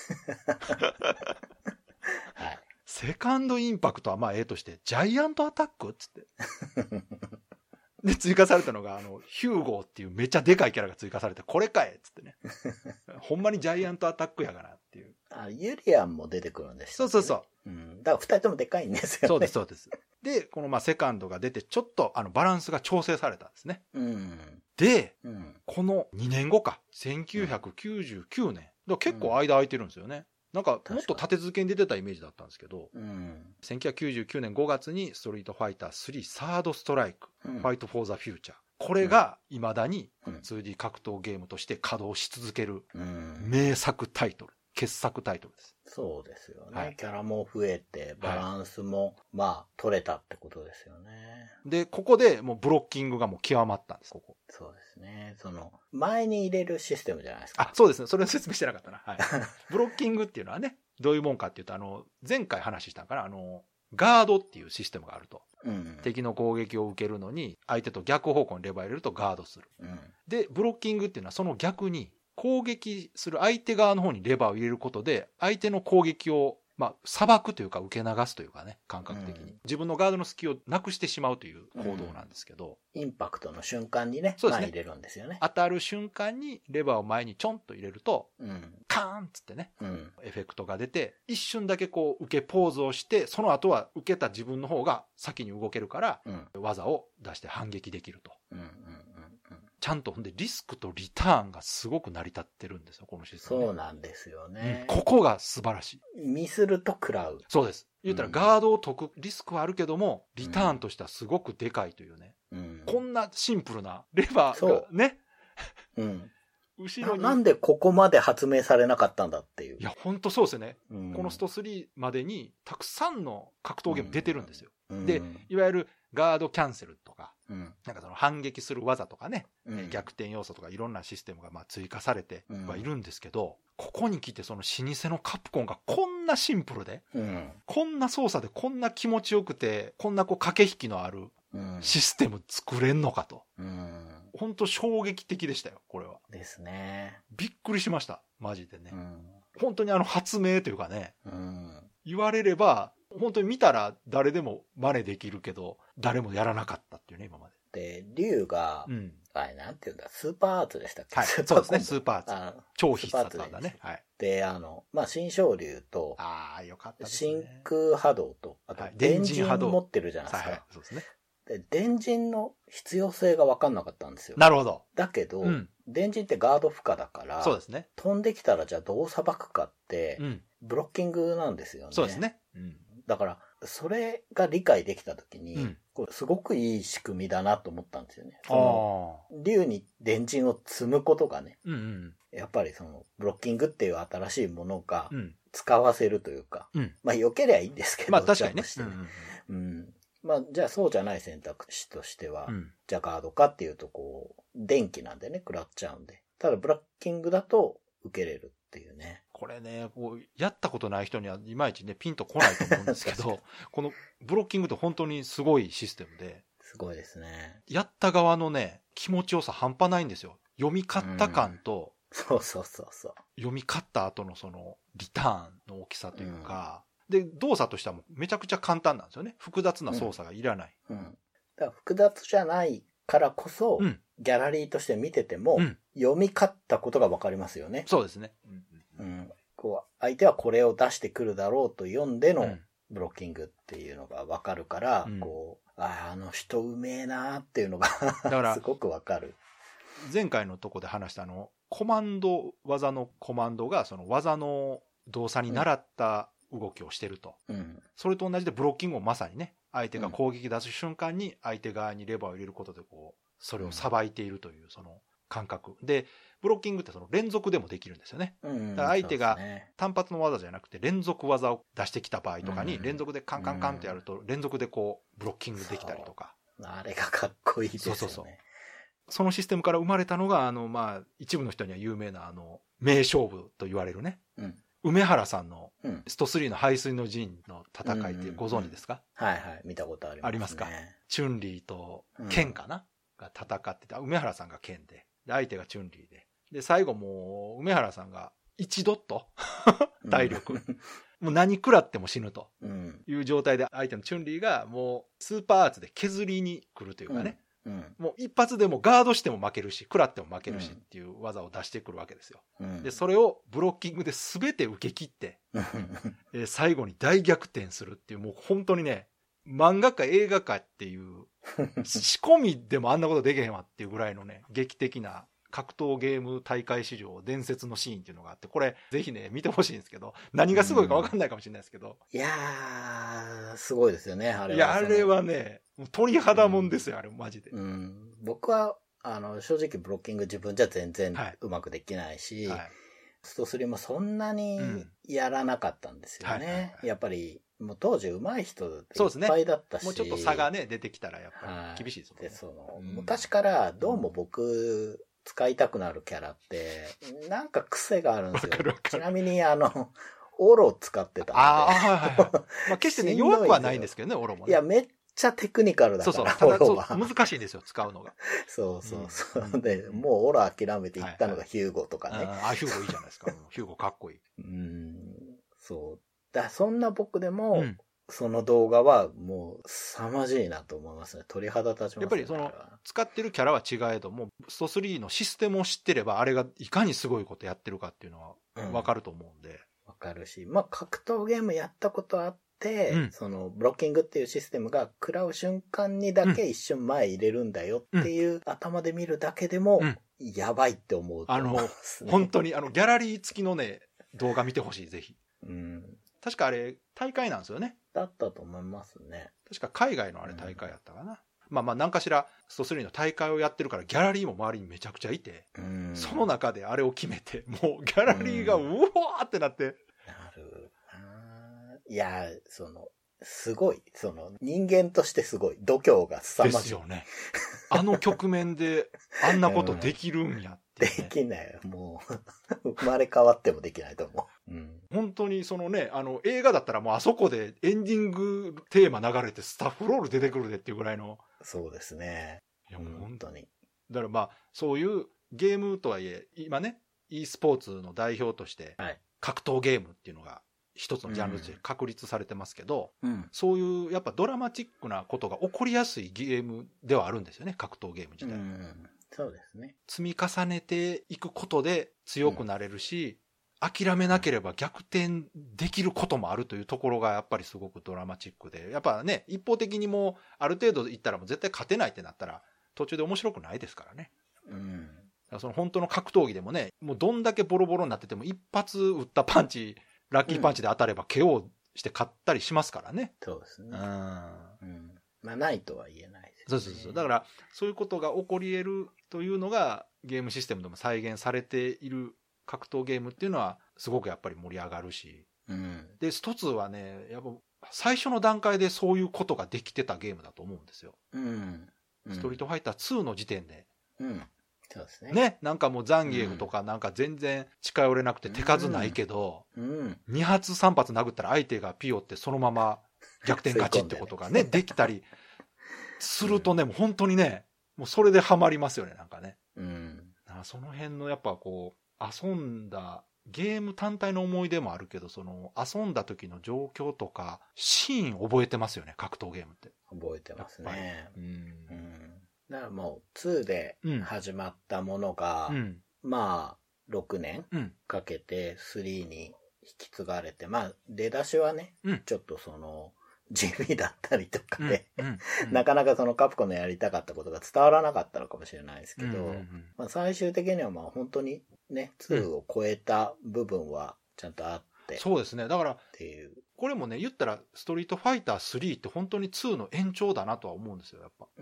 はい。セカンドインパクトはまあええとしてジャイアントアタックっつって。で、追加されたのが、あの、ヒューゴーっていうめっちゃでかいキャラが追加されて、これかいっつってね。ほんまにジャイアントアタックやからっていう。 あ、ユリアンも出てくるんです、ね、 そうそうそう。 うん。だから二人ともでかいんですよね。 そうです、そうです。 で、このまあセカンドが出て、ちょっとあのバランスが調整されたんですね。 うん。 で、 うん、このにねんごか、せんきゅうひゃくきゅうじゅうきゅうねん。だから結構間空いてるんですよね。なんかもっと立て続けに出てたイメージだったんですけど、 うん、 せんきゅうひゃくきゅうじゅうきゅうねんごがつにストリートファイタースリーサードストライク、うん、ファイトフォーザフューチャー。これが未だに ツーディー 格闘ゲームとして稼働し続ける名作タイトル、傑作タイトルです。 そうですよね。はい、キャラも増えて、バランスも、はい、まあ、取れたってことですよね。 で、ここでもうブロッキングがもう極まったんです、ここ。 そうですね。その、前に入れるシステムじゃないですか。 あ、そうですね。それを説明してなかったな。はい。ブロッキングっていうのはね、どういうもんかっていうと、あの、前回話したから、あの、ガードっていうシステムがあると。うん、敵の攻撃を受けるのに、相手と逆方向にレバー入れるとガードする。うん、で、ブロッキングっていうのはその逆に、攻撃する相手側の方にレバーを入れることで、相手の攻撃を、まあ、裁くというか受け流すというかね、感覚的に。うん、自分のガードの隙をなくしてしまうという行動なんですけど。 うん、インパクトの瞬間にね、そうですね、前に入れるんですよね。 当たる瞬間にレバーを前にちょんと入れると、うん、カーンっつってね、うん、エフェクトが出て、一瞬だけこう受けポーズをして、その後は受けた自分の方が先に動けるから、うん、技を出して反撃できると。うんうんうんちゃんとほんでリスクとリターンがすごく成り立ってるんですよ、このシステム、ね。 そうなんですよね、 うん。ここが素晴らしい。 ミスると食らう。 そうです。言ったらガードを解くリスクはあるけども、リターンとしてはすごくでかいというね。うん、こんなシンプルなレバーがね。 うん。後ろにな。なんでここまで発明されなかったんだっていう。 いや、ほんとそうですよね。うん、このストスリーまでにたくさんの格闘ゲーム出てるんですよ。うん、で、いわゆるガードキャンセルとか、うん、なんかその反撃する技とかね、うん、逆転要素とかいろんなシステムがまあ追加されてはいるんですけど、うん、ここに来てその老舗のカプコンがこんなシンプルで、うん、こんな操作でこんな気持ちよくて、こんなこう駆け引きのあるシステム作れんのかと。うん、本当衝撃的でしたよ、これは。 ですね。 びっくりしました、マジでね。うん、本当にあの発明というかね、うん、言われれば、本当に見たら誰でも真似できるけど、誰もやらなかったっていうね、今まで。 で、竜が、うん、あれなんていうんだ、スーパーアーツでしたっけ？ はい、そうですね、スーパーアーツ。超必殺なんだね。はい。 で、あの、まあ、新昇竜と、 ああ、よかったですね。 真空波動と、あと、電人持ってるじゃないですか。はい、そうですね。で、電人の必要性が分かんなかったんですよ。 なるほど。 だけど、うん、電人ってガード不可だから、 そうですね。 飛んできたらじゃあどう裁くかって、うん、ブロッキングなんですよね。 そうですね。うん、 だから、それが理解できたときに、うん、これすごくいい仕組みだなと思ったんですよね。その、竜に電人を積むことがね、うんうん、やっぱりその、ブロッキングっていう新しいものが、使わせるというか、うん、まあ、避けりゃいいんですけど、 まあ確かにね。 うんうんうんまあ、じゃあそうじゃない選択肢としては、うん、じゃあガードかっていうとこう、電気なんでね、食らっちゃうんで。ただブラッキングだと受けれるっていうね。 これね、こう、やったことない人にはいまいちね、ピンとこないと思うんですけど、このブロッキングって本当にすごいシステムで。 すごいですね。 やった側のね、気持ちよさ半端ないんですよ。読み勝った感と、 うん、そうそうそうそう。 読み勝った後のその、リターンの大きさというか、うんで、動作としてはもうめちゃくちゃ簡単なんですよね。複雑な操作がいらない。うん。うん、 だから複雑じゃないからこそ、うん、ギャラリーとして見てても、うん、読み勝ったことがわかりますよね。 そうですね。 うん、うん。こう、相手はこれを出してくるだろうと読んでのブロッキングっていうのがわかるから、うん、こう、ああ、あの人うめえなーっていうのがだからすごくわかる。 前回のとこで話したあの、コマンド、技のコマンドがその技の動作に習った、うん動きをしてると、うん。それと同じでブロッキングもまさにね、相手が攻撃出す瞬間に相手側にレバーを入れることでこう、それをさばいているというその感覚。で、ブロッキングってその連続でもできるんですよね。うん、だから相手が単発の技じゃなくて連続技を出してきた場合とかに連続でカンカンカンってやると連続でこう、ブロッキングできたりとか。 あれがかっこいいですよね。そうそうそう。 そのシステムから生まれたのが、あの、まあ、一部の人には有名なあの、名勝負と言われるね。うん梅原さんのストスリーの排水の陣の戦いってご存知ですか？ うんうんうん、はいはい。見たことありますね。 ありますか？チュンリーとケンかな、うん、が戦ってた。梅原さんがケンで、で相手がチュンリーで。で、最後もう梅原さんがいちドット体力。もう何食らっても死ぬという状態で相手のチュンリーがもうスーパーアーツで削りに来るというかね。うん、もう一発でもガードしても負けるし、食らっても負けるしっていう技を出してくるわけですよ。うん、で、それをブロッキングで全て受け切って、えー、最後に大逆転するっていう、もう本当にね、 漫画か映画かっていう、仕込みでもあんなことできへんわっていうぐらいのね、劇的な格闘ゲーム大会史上伝説のシーンっていうのがあって、これぜひね、見てほしいんですけど、何がすごいか分かんないかもしれないですけど。 いやー、すごいですよね、あれは。 いや、あれはね、鳥肌もんですよ、うん、あれ、マジで。 うん。僕は、あの、正直ブロッキング自分じゃ全然うまくできないし、はいはい、ストスリーもそんなにやらなかったんですよね。うんはいはいはい、やっぱり、もう当時上手い人いっぱいだったし、 そうですね。もうちょっと差がね、出てきたらやっぱり厳しいですもんね。 で、その、うん、昔からどうも僕、使いたくなるキャラって、なんか癖があるんですよ。ちなみに、あの、オロ使ってたんで。 ああ、はいはいはい。まあ決してね、弱くはないんですけどね、オロもね。 いや、めっちゃテクニカルだから。 そうそう、ただそう難しいんですよ、使うのが。 そうそうそう。うん、で、もうオロ諦めていったのがヒューゴとかね。はいはい、 ああ、ヒューゴいいじゃないですか。ヒューゴかっこいい。 うん、そう。だそんな僕でも、うん、その動画はもう凄まじいなと思いますね。鳥肌立ちますね。 やっぱりその使ってるキャラは違えども、ストスリーのシステムを知ってれば、あれがいかにすごいことやってるかっていうのはわかると思うんで。 わ、うん、かるし、まあ格闘ゲームやったことあって、うん、そのブロッキングっていうシステムが食らう瞬間にだけ一瞬前入れるんだよっていう、うん、頭で見るだけでも、うん、やばいって思うと思いますね。 あの、本当にあのギャラリー付きのね、動画見てほしい、ぜひ。うん、確かあれ、大会なんですよね。 だったと思いますね。 確か海外のあれ大会やったかな。うん、まあまあ何かしらストスリーの大会をやってるからギャラリーも周りにめちゃくちゃいて、うん、その中であれを決めて、もうギャラリーがうわーってなって。なる。いや、その、すごい。その、人間としてすごい。度胸が凄まじい。 ですよね。あの局面であんなことできるんやってね、 できない。もう、生まれ変わってもできないと思う。うん、 本当にそのね、あの映画だったらもうあそこでエンディングテーマ流れてスタッフロール出てくるでっていうぐらいの。 そうですね。いやもう本当に。 だからまあ、そういうゲームとはいえ、今ね、e スポーツの代表として、格闘ゲームっていうのが一つのジャンルとして確立されてますけど、うん、そういうやっぱドラマチックなことが起こりやすいゲームではあるんですよね、格闘ゲーム自体。うん、 そうですね。 積み重ねていくことで強くなれるし、うん、諦めなければ逆転できることもあるというところがやっぱりすごくドラマチックで、やっぱね、一方的にもうある程度いったらもう絶対勝てないってなったら途中で面白くないですからね。うん。だからその本当の格闘技でもね、もうどんだけボロボロになってても一発打ったパンチ、ラッキーパンチで当たれば ケーオー して勝ったりしますからね。 そうですね。うん。うん。まあないとは言えないです、 ね。そうそうそう。だからそういうことが起こり得るというのがゲームシステムでも再現されている格闘ゲームっていうのはすごくやっぱり盛り上がるし。うん。で、ストツーはね、やっぱ最初の段階でそういうことができてたゲームだと思うんですよ。うん。うん、ストリートファイターツーの時点で。 うん。そうですね。 ね、なんかもうザンギエフとかなんか全然近寄れなくて手数ないけど、うんうん、に発さん発殴ったら相手がピヨってそのまま逆転勝ちってことがね、できたりするとね、もう本当にね、もうそれでハマりますよね、なんかね。うん、その辺のやっぱこう、遊んだ、ゲーム単体の思い出もあるけど、その遊んだ時の状況とか、シーン覚えてますよね、格闘ゲームって。 覚えてますね。うんうんだからもうツーで始まったものが、うん、まあろくねんかけてスリーに引き継がれて、まあ出だしはね、うん、ちょっとその地味だったりとかで、うんうんうん、なかなかそのカプコンのやりたかったことが伝わらなかったのかもしれないですけど、うんうんうんまあ、最終的にはまあ本当にね、ツーを超えた部分はちゃんとあって、 うん、そうですね。だからっていうこれもね、言ったらストリートファイタースリーって本当にツーの延長だなとは思うんですよ、やっぱ。うん、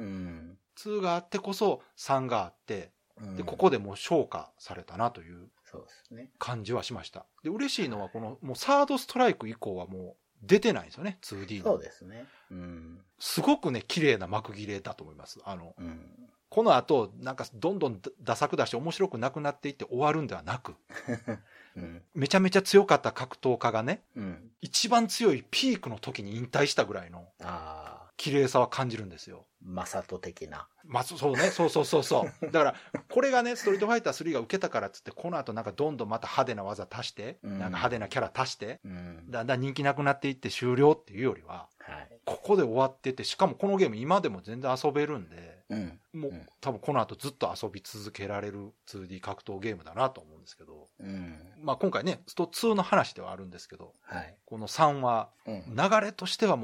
ツーがあってこそスリーがあって、うん、で、ここでもう昇華されたなという感じはしました。で、嬉しいのはこの、もうサードストライク以降はもう出てないんですよね、ツーディー の。 そうですね。うん、すごくね、綺麗な幕切れだと思います。あの、うん、この後、なんかどんどんダサく出して面白くなくなっていって終わるんではなく、うん、めちゃめちゃ強かった格闘家がね、うん、一番強いピークの時に引退したぐらいの綺麗さは感じるんですよ。 マサト的な。 まあ、そうね。そうそうそうそう。だから、これがね、ストリートファイタースリーが受けたからっつって、この後なんかどんどんまた派手な技足して、うん、なんか派手なキャラ足して、うん、だんだん人気なくなっていって終了っていうよりは、はい、ここで終わってて、しかもこのゲーム今でも全然遊べるんで、うん、もう、うん、多分この後ずっと遊び続けられる ツーディー 格闘ゲームだなと思うんですけど、うん、まあ今回ね、ストツーの話ではあるんですけど、はい、このさんは、流れとしてはもう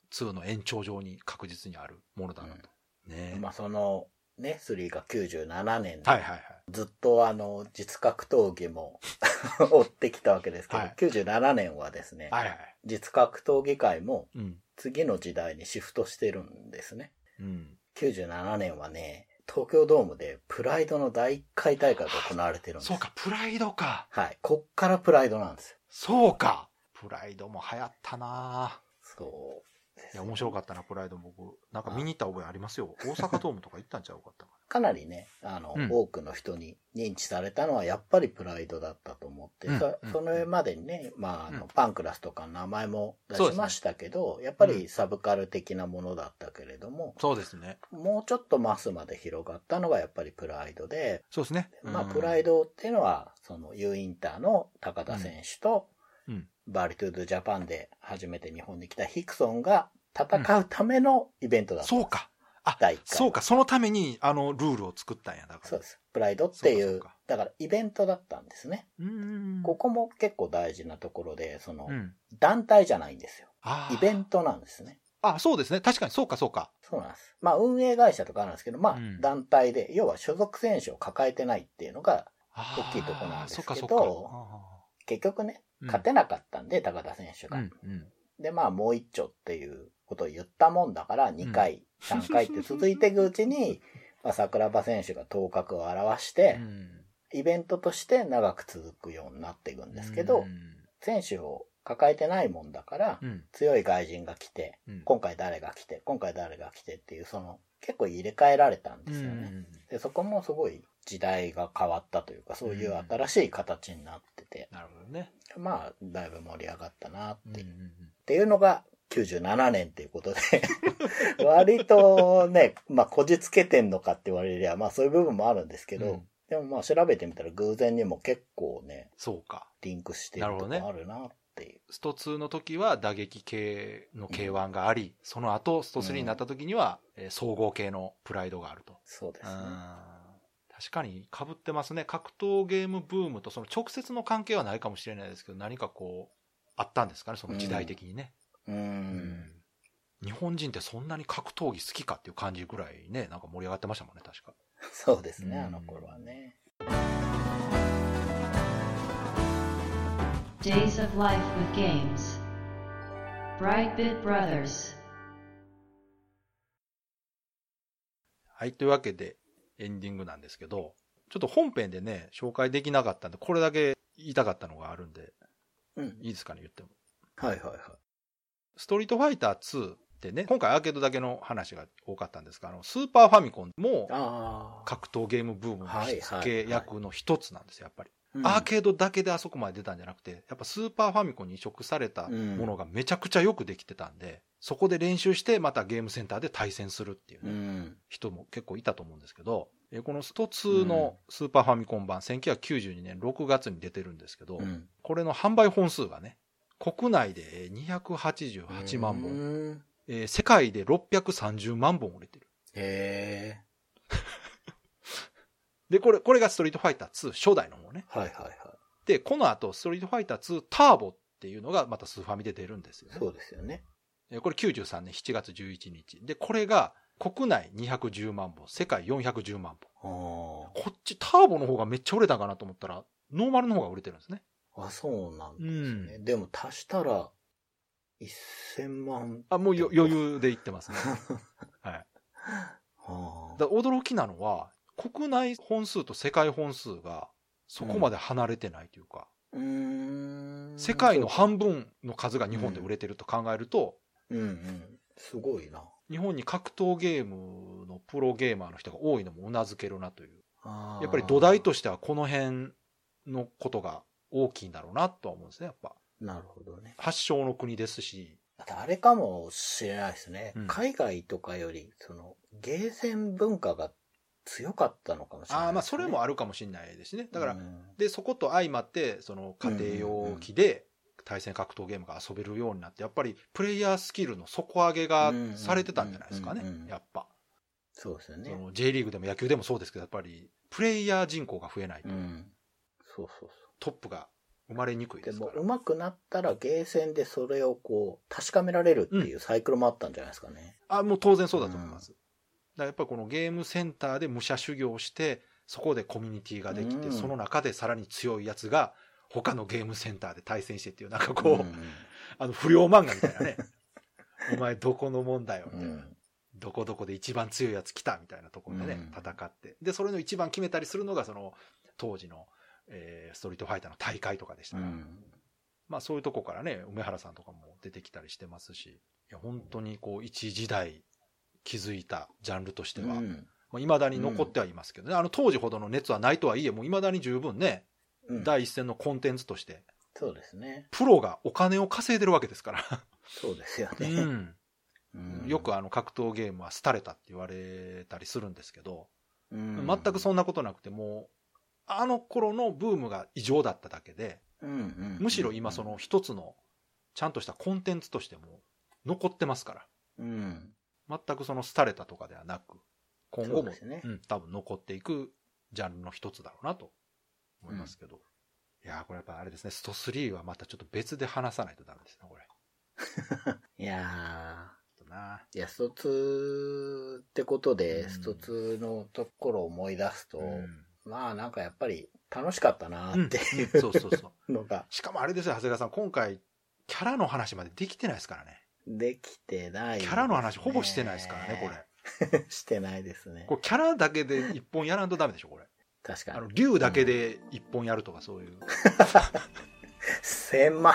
ツーの延長上に確実にあるものだなと。うん、ねまあその、ね、スリーがきゅうじゅうななねんで、 はいはいはい、 ずっとあの、実格闘技も追ってきたわけですけど、はい、きゅうじゅうななねんはですね、はいはい、実格闘技界も次の時代にシフトしてるんですね。うん、きゅうじゅうななねんはね、東京ドームでプライドのだいいっかい大会が行われてるんです。 そうか、プライドか。 はい。こっからプライドなんですよ。 そうか。プライドも流行ったなそう。 いや、面白かったな、プライド僕。なんか見に行った覚えありますよ。大阪ドームとか行ったんちゃうかったかな。 かなりね、あの、うん、多くの人に認知されたのはやっぱりプライドだったと思って、うん、そ, そのまでにね、まあ、あの、うん、パンクラスとかの名前も出しましたけど、ね、やっぱりサブカル的なものだったけれども、 そうですね。 もうちょっとマスまで広がったのがやっぱりプライドで、 そうですね。 まあ、プライドっていうのは、その U インターの高田選手と、うん、バーリトゥードジャパンで初めて日本に来たヒクソンが戦うためのイベントだったんです。 そうか。あ、そうか。そのためにあのルールを作ったんや。だから。 そうです。プライドっていう、だからイベントだったんですね。うんここも結構大事なところで、その、うん、団体じゃないんですよ。イベントなんですね。 あ、そうですね。確かにそうかそうか。 そうなんです。まあ運営会社とかあるんですけど、まあ、うん、団体で、要は所属選手を抱えてないっていうのが大きいところなんですけど、結局ね、勝てなかったんで、うん、高田選手が。うんうんで、まあ、もう一丁っていうことを言ったもんだから、にかい、うん、さんかいって続いていくうちに、まあ、桜庭選手が頭角を現して、うん、イベントとして長く続くようになっていくんですけど、うん、選手を抱えてないもんだから、うん、強い外人が来て、うん、今回誰が来て、今回誰が来てっていう、その、結構入れ替えられたんですよね。うん、で、そこもすごい時代が変わったというか、そういう新しい形になってて、 なるほどね。 まあ、だいぶ盛り上がったなっていう。うんうんうん、っていうのがきゅうじゅうななねんっていうことで、割とね、まあ、こじつけてんのかって言われりゃ、まあそういう部分もあるんですけど、うん、でもまあ調べてみたら偶然にも結構ね、 そうか。 リンクしてるとこあるなっていう。ね、 ストツーの時は打撃系の ケーワン があり、うん、その後ストスリーになった時には、うん、総合系のプライドがあると。 そうですね。 確かに被ってますね。格闘ゲームブームとその直接の関係はないかもしれないですけど、何かこう、あったんですかね、その時代的にね。うん。うん、日本人ってそんなに格闘技好きかっていう感じぐらいね、なんか盛り上がってましたもんね、確か。 そうですね、あの頃はね。 Days of Life with Games Brightbit Brothers はい、というわけでエンディングなんですけど、ちょっと本編でね、紹介できなかったんで、これだけ言いたかったのがあるんで、うん、いいですかね、言っても。 はいはいはい。 ストリートファイターツーってね、今回アーケードだけの話が多かったんですが、あのスーパーファミコンも格闘ゲームブームの火付け役の一つなんですよ、やっぱり。うん、アーケードだけであそこまで出たんじゃなくて、やっぱスーパーファミコンに移植されたものがめちゃくちゃよくできてたんで、うん、そこで練習してまたゲームセンターで対戦するっていうね、うん、人も結構いたと思うんですけど、このストツーのスーパーファミコン版、せんきゅうひゃくきゅうじゅうにねんろくがつに出てるんですけど、うん、これの販売本数がね、国内でにひゃくはちじゅうはちまんぼん、えー、世界でろっぴゃくさんじゅうまんぼん売れてる。 へー。 で、これ、これがストリートファイターツー初代の方ね。 はいはいはい。 で、この後、ストリートファイターツーターボっていうのがまたスーファミで出るんですよね。 そうですよね。 これきゅうじゅうさんねんしちがつじゅういちにち。で、これが国内にひゃくじゅうまんぼん、世界よんひゃくじゅうまんぼん。こっちターボの方がめっちゃ売れたかなと思ったら、ノーマルの方が売れてるんですね。 あ、そうなんですね。うん、でも足したら、せんまん。 あ、もう余裕でいってますね。はい。はあ、だ驚きなのは、国内本数と世界本数がそこまで離れてないというか、うん、世界の半分の数が日本で売れてると考えると、 うんうんうん、すごいな。 日本に格闘ゲームのプロゲーマーの人が多いのもうなずけるなという。やっぱり土台としてはこの辺のことが大きいんだろうなとは思うんですね、やっぱ。 なるほどね。 発祥の国ですし。 あとあれかもしれないですね。うん、海外とかより、その、ゲーセン文化が強かったのかもしれない、ね。 ああ、まあそれもあるかもしれないですね。だから、うん、で、そこと相まって、その家庭用機で対戦格闘ゲームが遊べるようになって、やっぱりプレイヤースキルの底上げがされてたんじゃないですかね、やっぱ。 そうですよね。 その J リーグでも野球でもそうですけど、やっぱりプレイヤー人口が増えないと。うん、 そうそうそう。 トップが生まれにくいですから。 でも上手くなったらゲーセンでそれをこう確かめられるっていうサイクルもあったんじゃないですかね。 うん、あ、もう当然そうだと思います。うん、だからやっぱりこのゲームセンターで武者修行して、そこでコミュニティができて、うん、その中でさらに強いやつが他のゲームセンターで対戦してっていう、なんかこう、うん、あの不良漫画みたいなね。お前どこのもんだよみたいな、うん、どこどこで一番強いやつ来たみたいなところでね、うん、戦って、でそれの一番決めたりするのがその当時の、えー、ストリートファイターの大会とかでしたから、うん、まあそういうとこからね梅原さんとかも出てきたりしてますし、いや本当にこう一時代築いたジャンルとしては、うん、まあ、未だに残ってはいますけどね、あの当時ほどの熱はないとはいえもう未だに十分ね、うん、第一線のコンテンツとしてそうですね、 プロがお金を稼いでるわけですからそうですよね、 うんうん、よくあの格闘ゲームは廃れたって言われたりするんですけど、うん、全くそんなことなくて、もうあの頃のブームが異常だっただけで、うんうん、むしろ今その一つのちゃんとしたコンテンツとしても残ってますから、うん、全くその廃れたとかではなく今後も、ね、うん、多分残っていくジャンルの一つだろうなと思いますけど、うん、いやーこれやっぱあれですね、ストスリーはまたちょっと別で話さないとダメですねこれいやーいやストツってことで、うん、ストツのところを思い出すと、うん、まあなんかやっぱり楽しかったなっていう、うん、そうそうそうのがしかもあれですよ長谷川さん、今回キャラの話までできてないですからね。 できてない、ね、 キャラの話ほぼしてないですからねこれしてないですね。 これキャラだけで一本やらんとダメでしょこれ。 確かに。 あの竜だけで一本やるとかそういう、うん、 狭い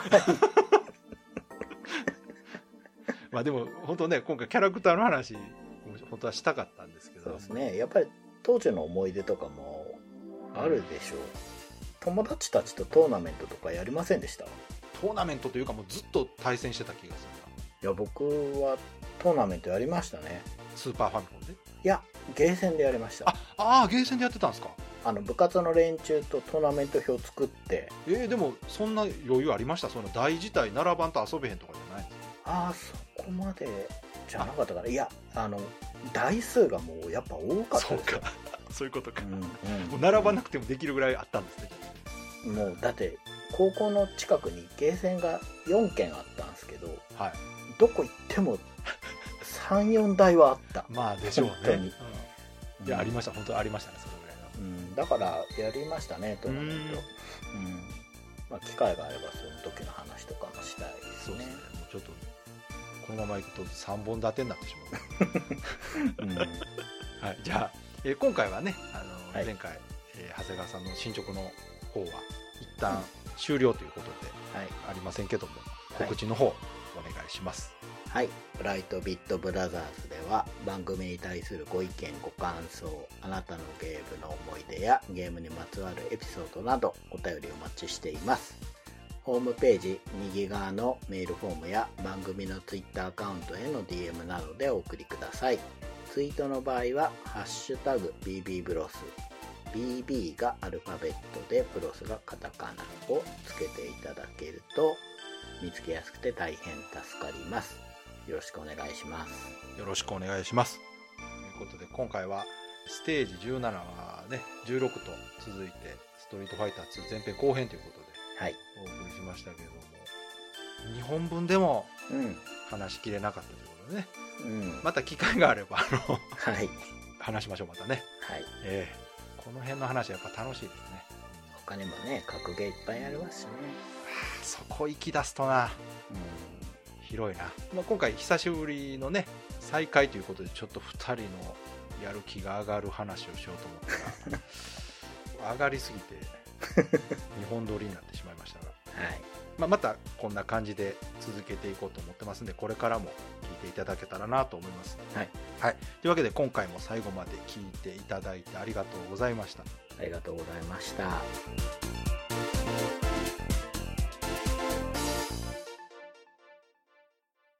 まあでも本当ね今回キャラクターの話本当はしたかったんですけど、 そうですね、やっぱり当時の思い出とかもあるでしょう、うん、友達たちとトーナメントとかやりませんでした？ トーナメントというかもうずっと対戦してた気がするな。 いや僕はトーナメントやりましたね。 スーパーファミコンで？いやゲーセンでやりました。 ああゲーセンでやってたんですか？ あの部活の連中とトーナメント表作って。 えー、でもそんな余裕ありました？その台自体並ばんと遊べへんとかじゃないんですか？ ああそこまでじゃなかったから、いやあの台数がもうやっぱ多かったですよ。 そうかそういうことか、うんうん、もう並ばなくてもできるぐらいあったんですね。 もうだって高校の近くにゲーセンがよんけんあったんですけど、はい、どこ行ってもさん、よんだいはあった。 まあでしょうね。本当に、うん、いやありました、本当にありましたねそれぐらいの、 うん、だからやりましたねトーナメント。うん、まあ、機会があればその時の話とかもしたいですね。そうですね、もうちょっとこのままいくとさんぼん立てになってしまう、うんはい、じゃあ、えー、今回はねあの、はい、前回、えー、長谷川さんの進捗の方は一旦終了ということで、はい、ありませんけども、告知の方お願いします。 はい、ブライトビットブラザーズでは番組に対するご意見ご感想、あなたのゲームの思い出やゲームにまつわるエピソードなどお便りお待ちしています。ホームページ右側のメールフォームや番組のツイッターアカウントへの ディーエム などでお送りください。ツイートの場合はハッシュタグ ビービー ブロス、 ビービー がアルファベットでブロスがカタカナをつけていただけると見つけやすくて大変助かります。よろしくお願いします。 よろしくお願いします。ということで今回はステージじゅうななはねじゅうろくと続いてストリートファイターツー前編後編ということで、はい、お送りしましたけども、にほんぶんでも話しきれなかったということでね、うん、また機会があればあの、はい、話しましょうまたね、はいえー、この辺の話はやっぱ楽しいですね。 他にもね格ゲーいっぱいありますしね、はあ、そこ行き出すとな、うん広いな、まあ、今回久しぶりのね再会ということでちょっとふたりのやる気が上がる話をしようと思ったら上がりすぎてにほん撮りになってしまいましたが、はいまあ、またこんな感じで続けていこうと思ってますんで、これからも聞いていただけたらなと思います、はいはい、というわけで今回も最後まで聞いていただいてありがとうございました。 ありがとうございました。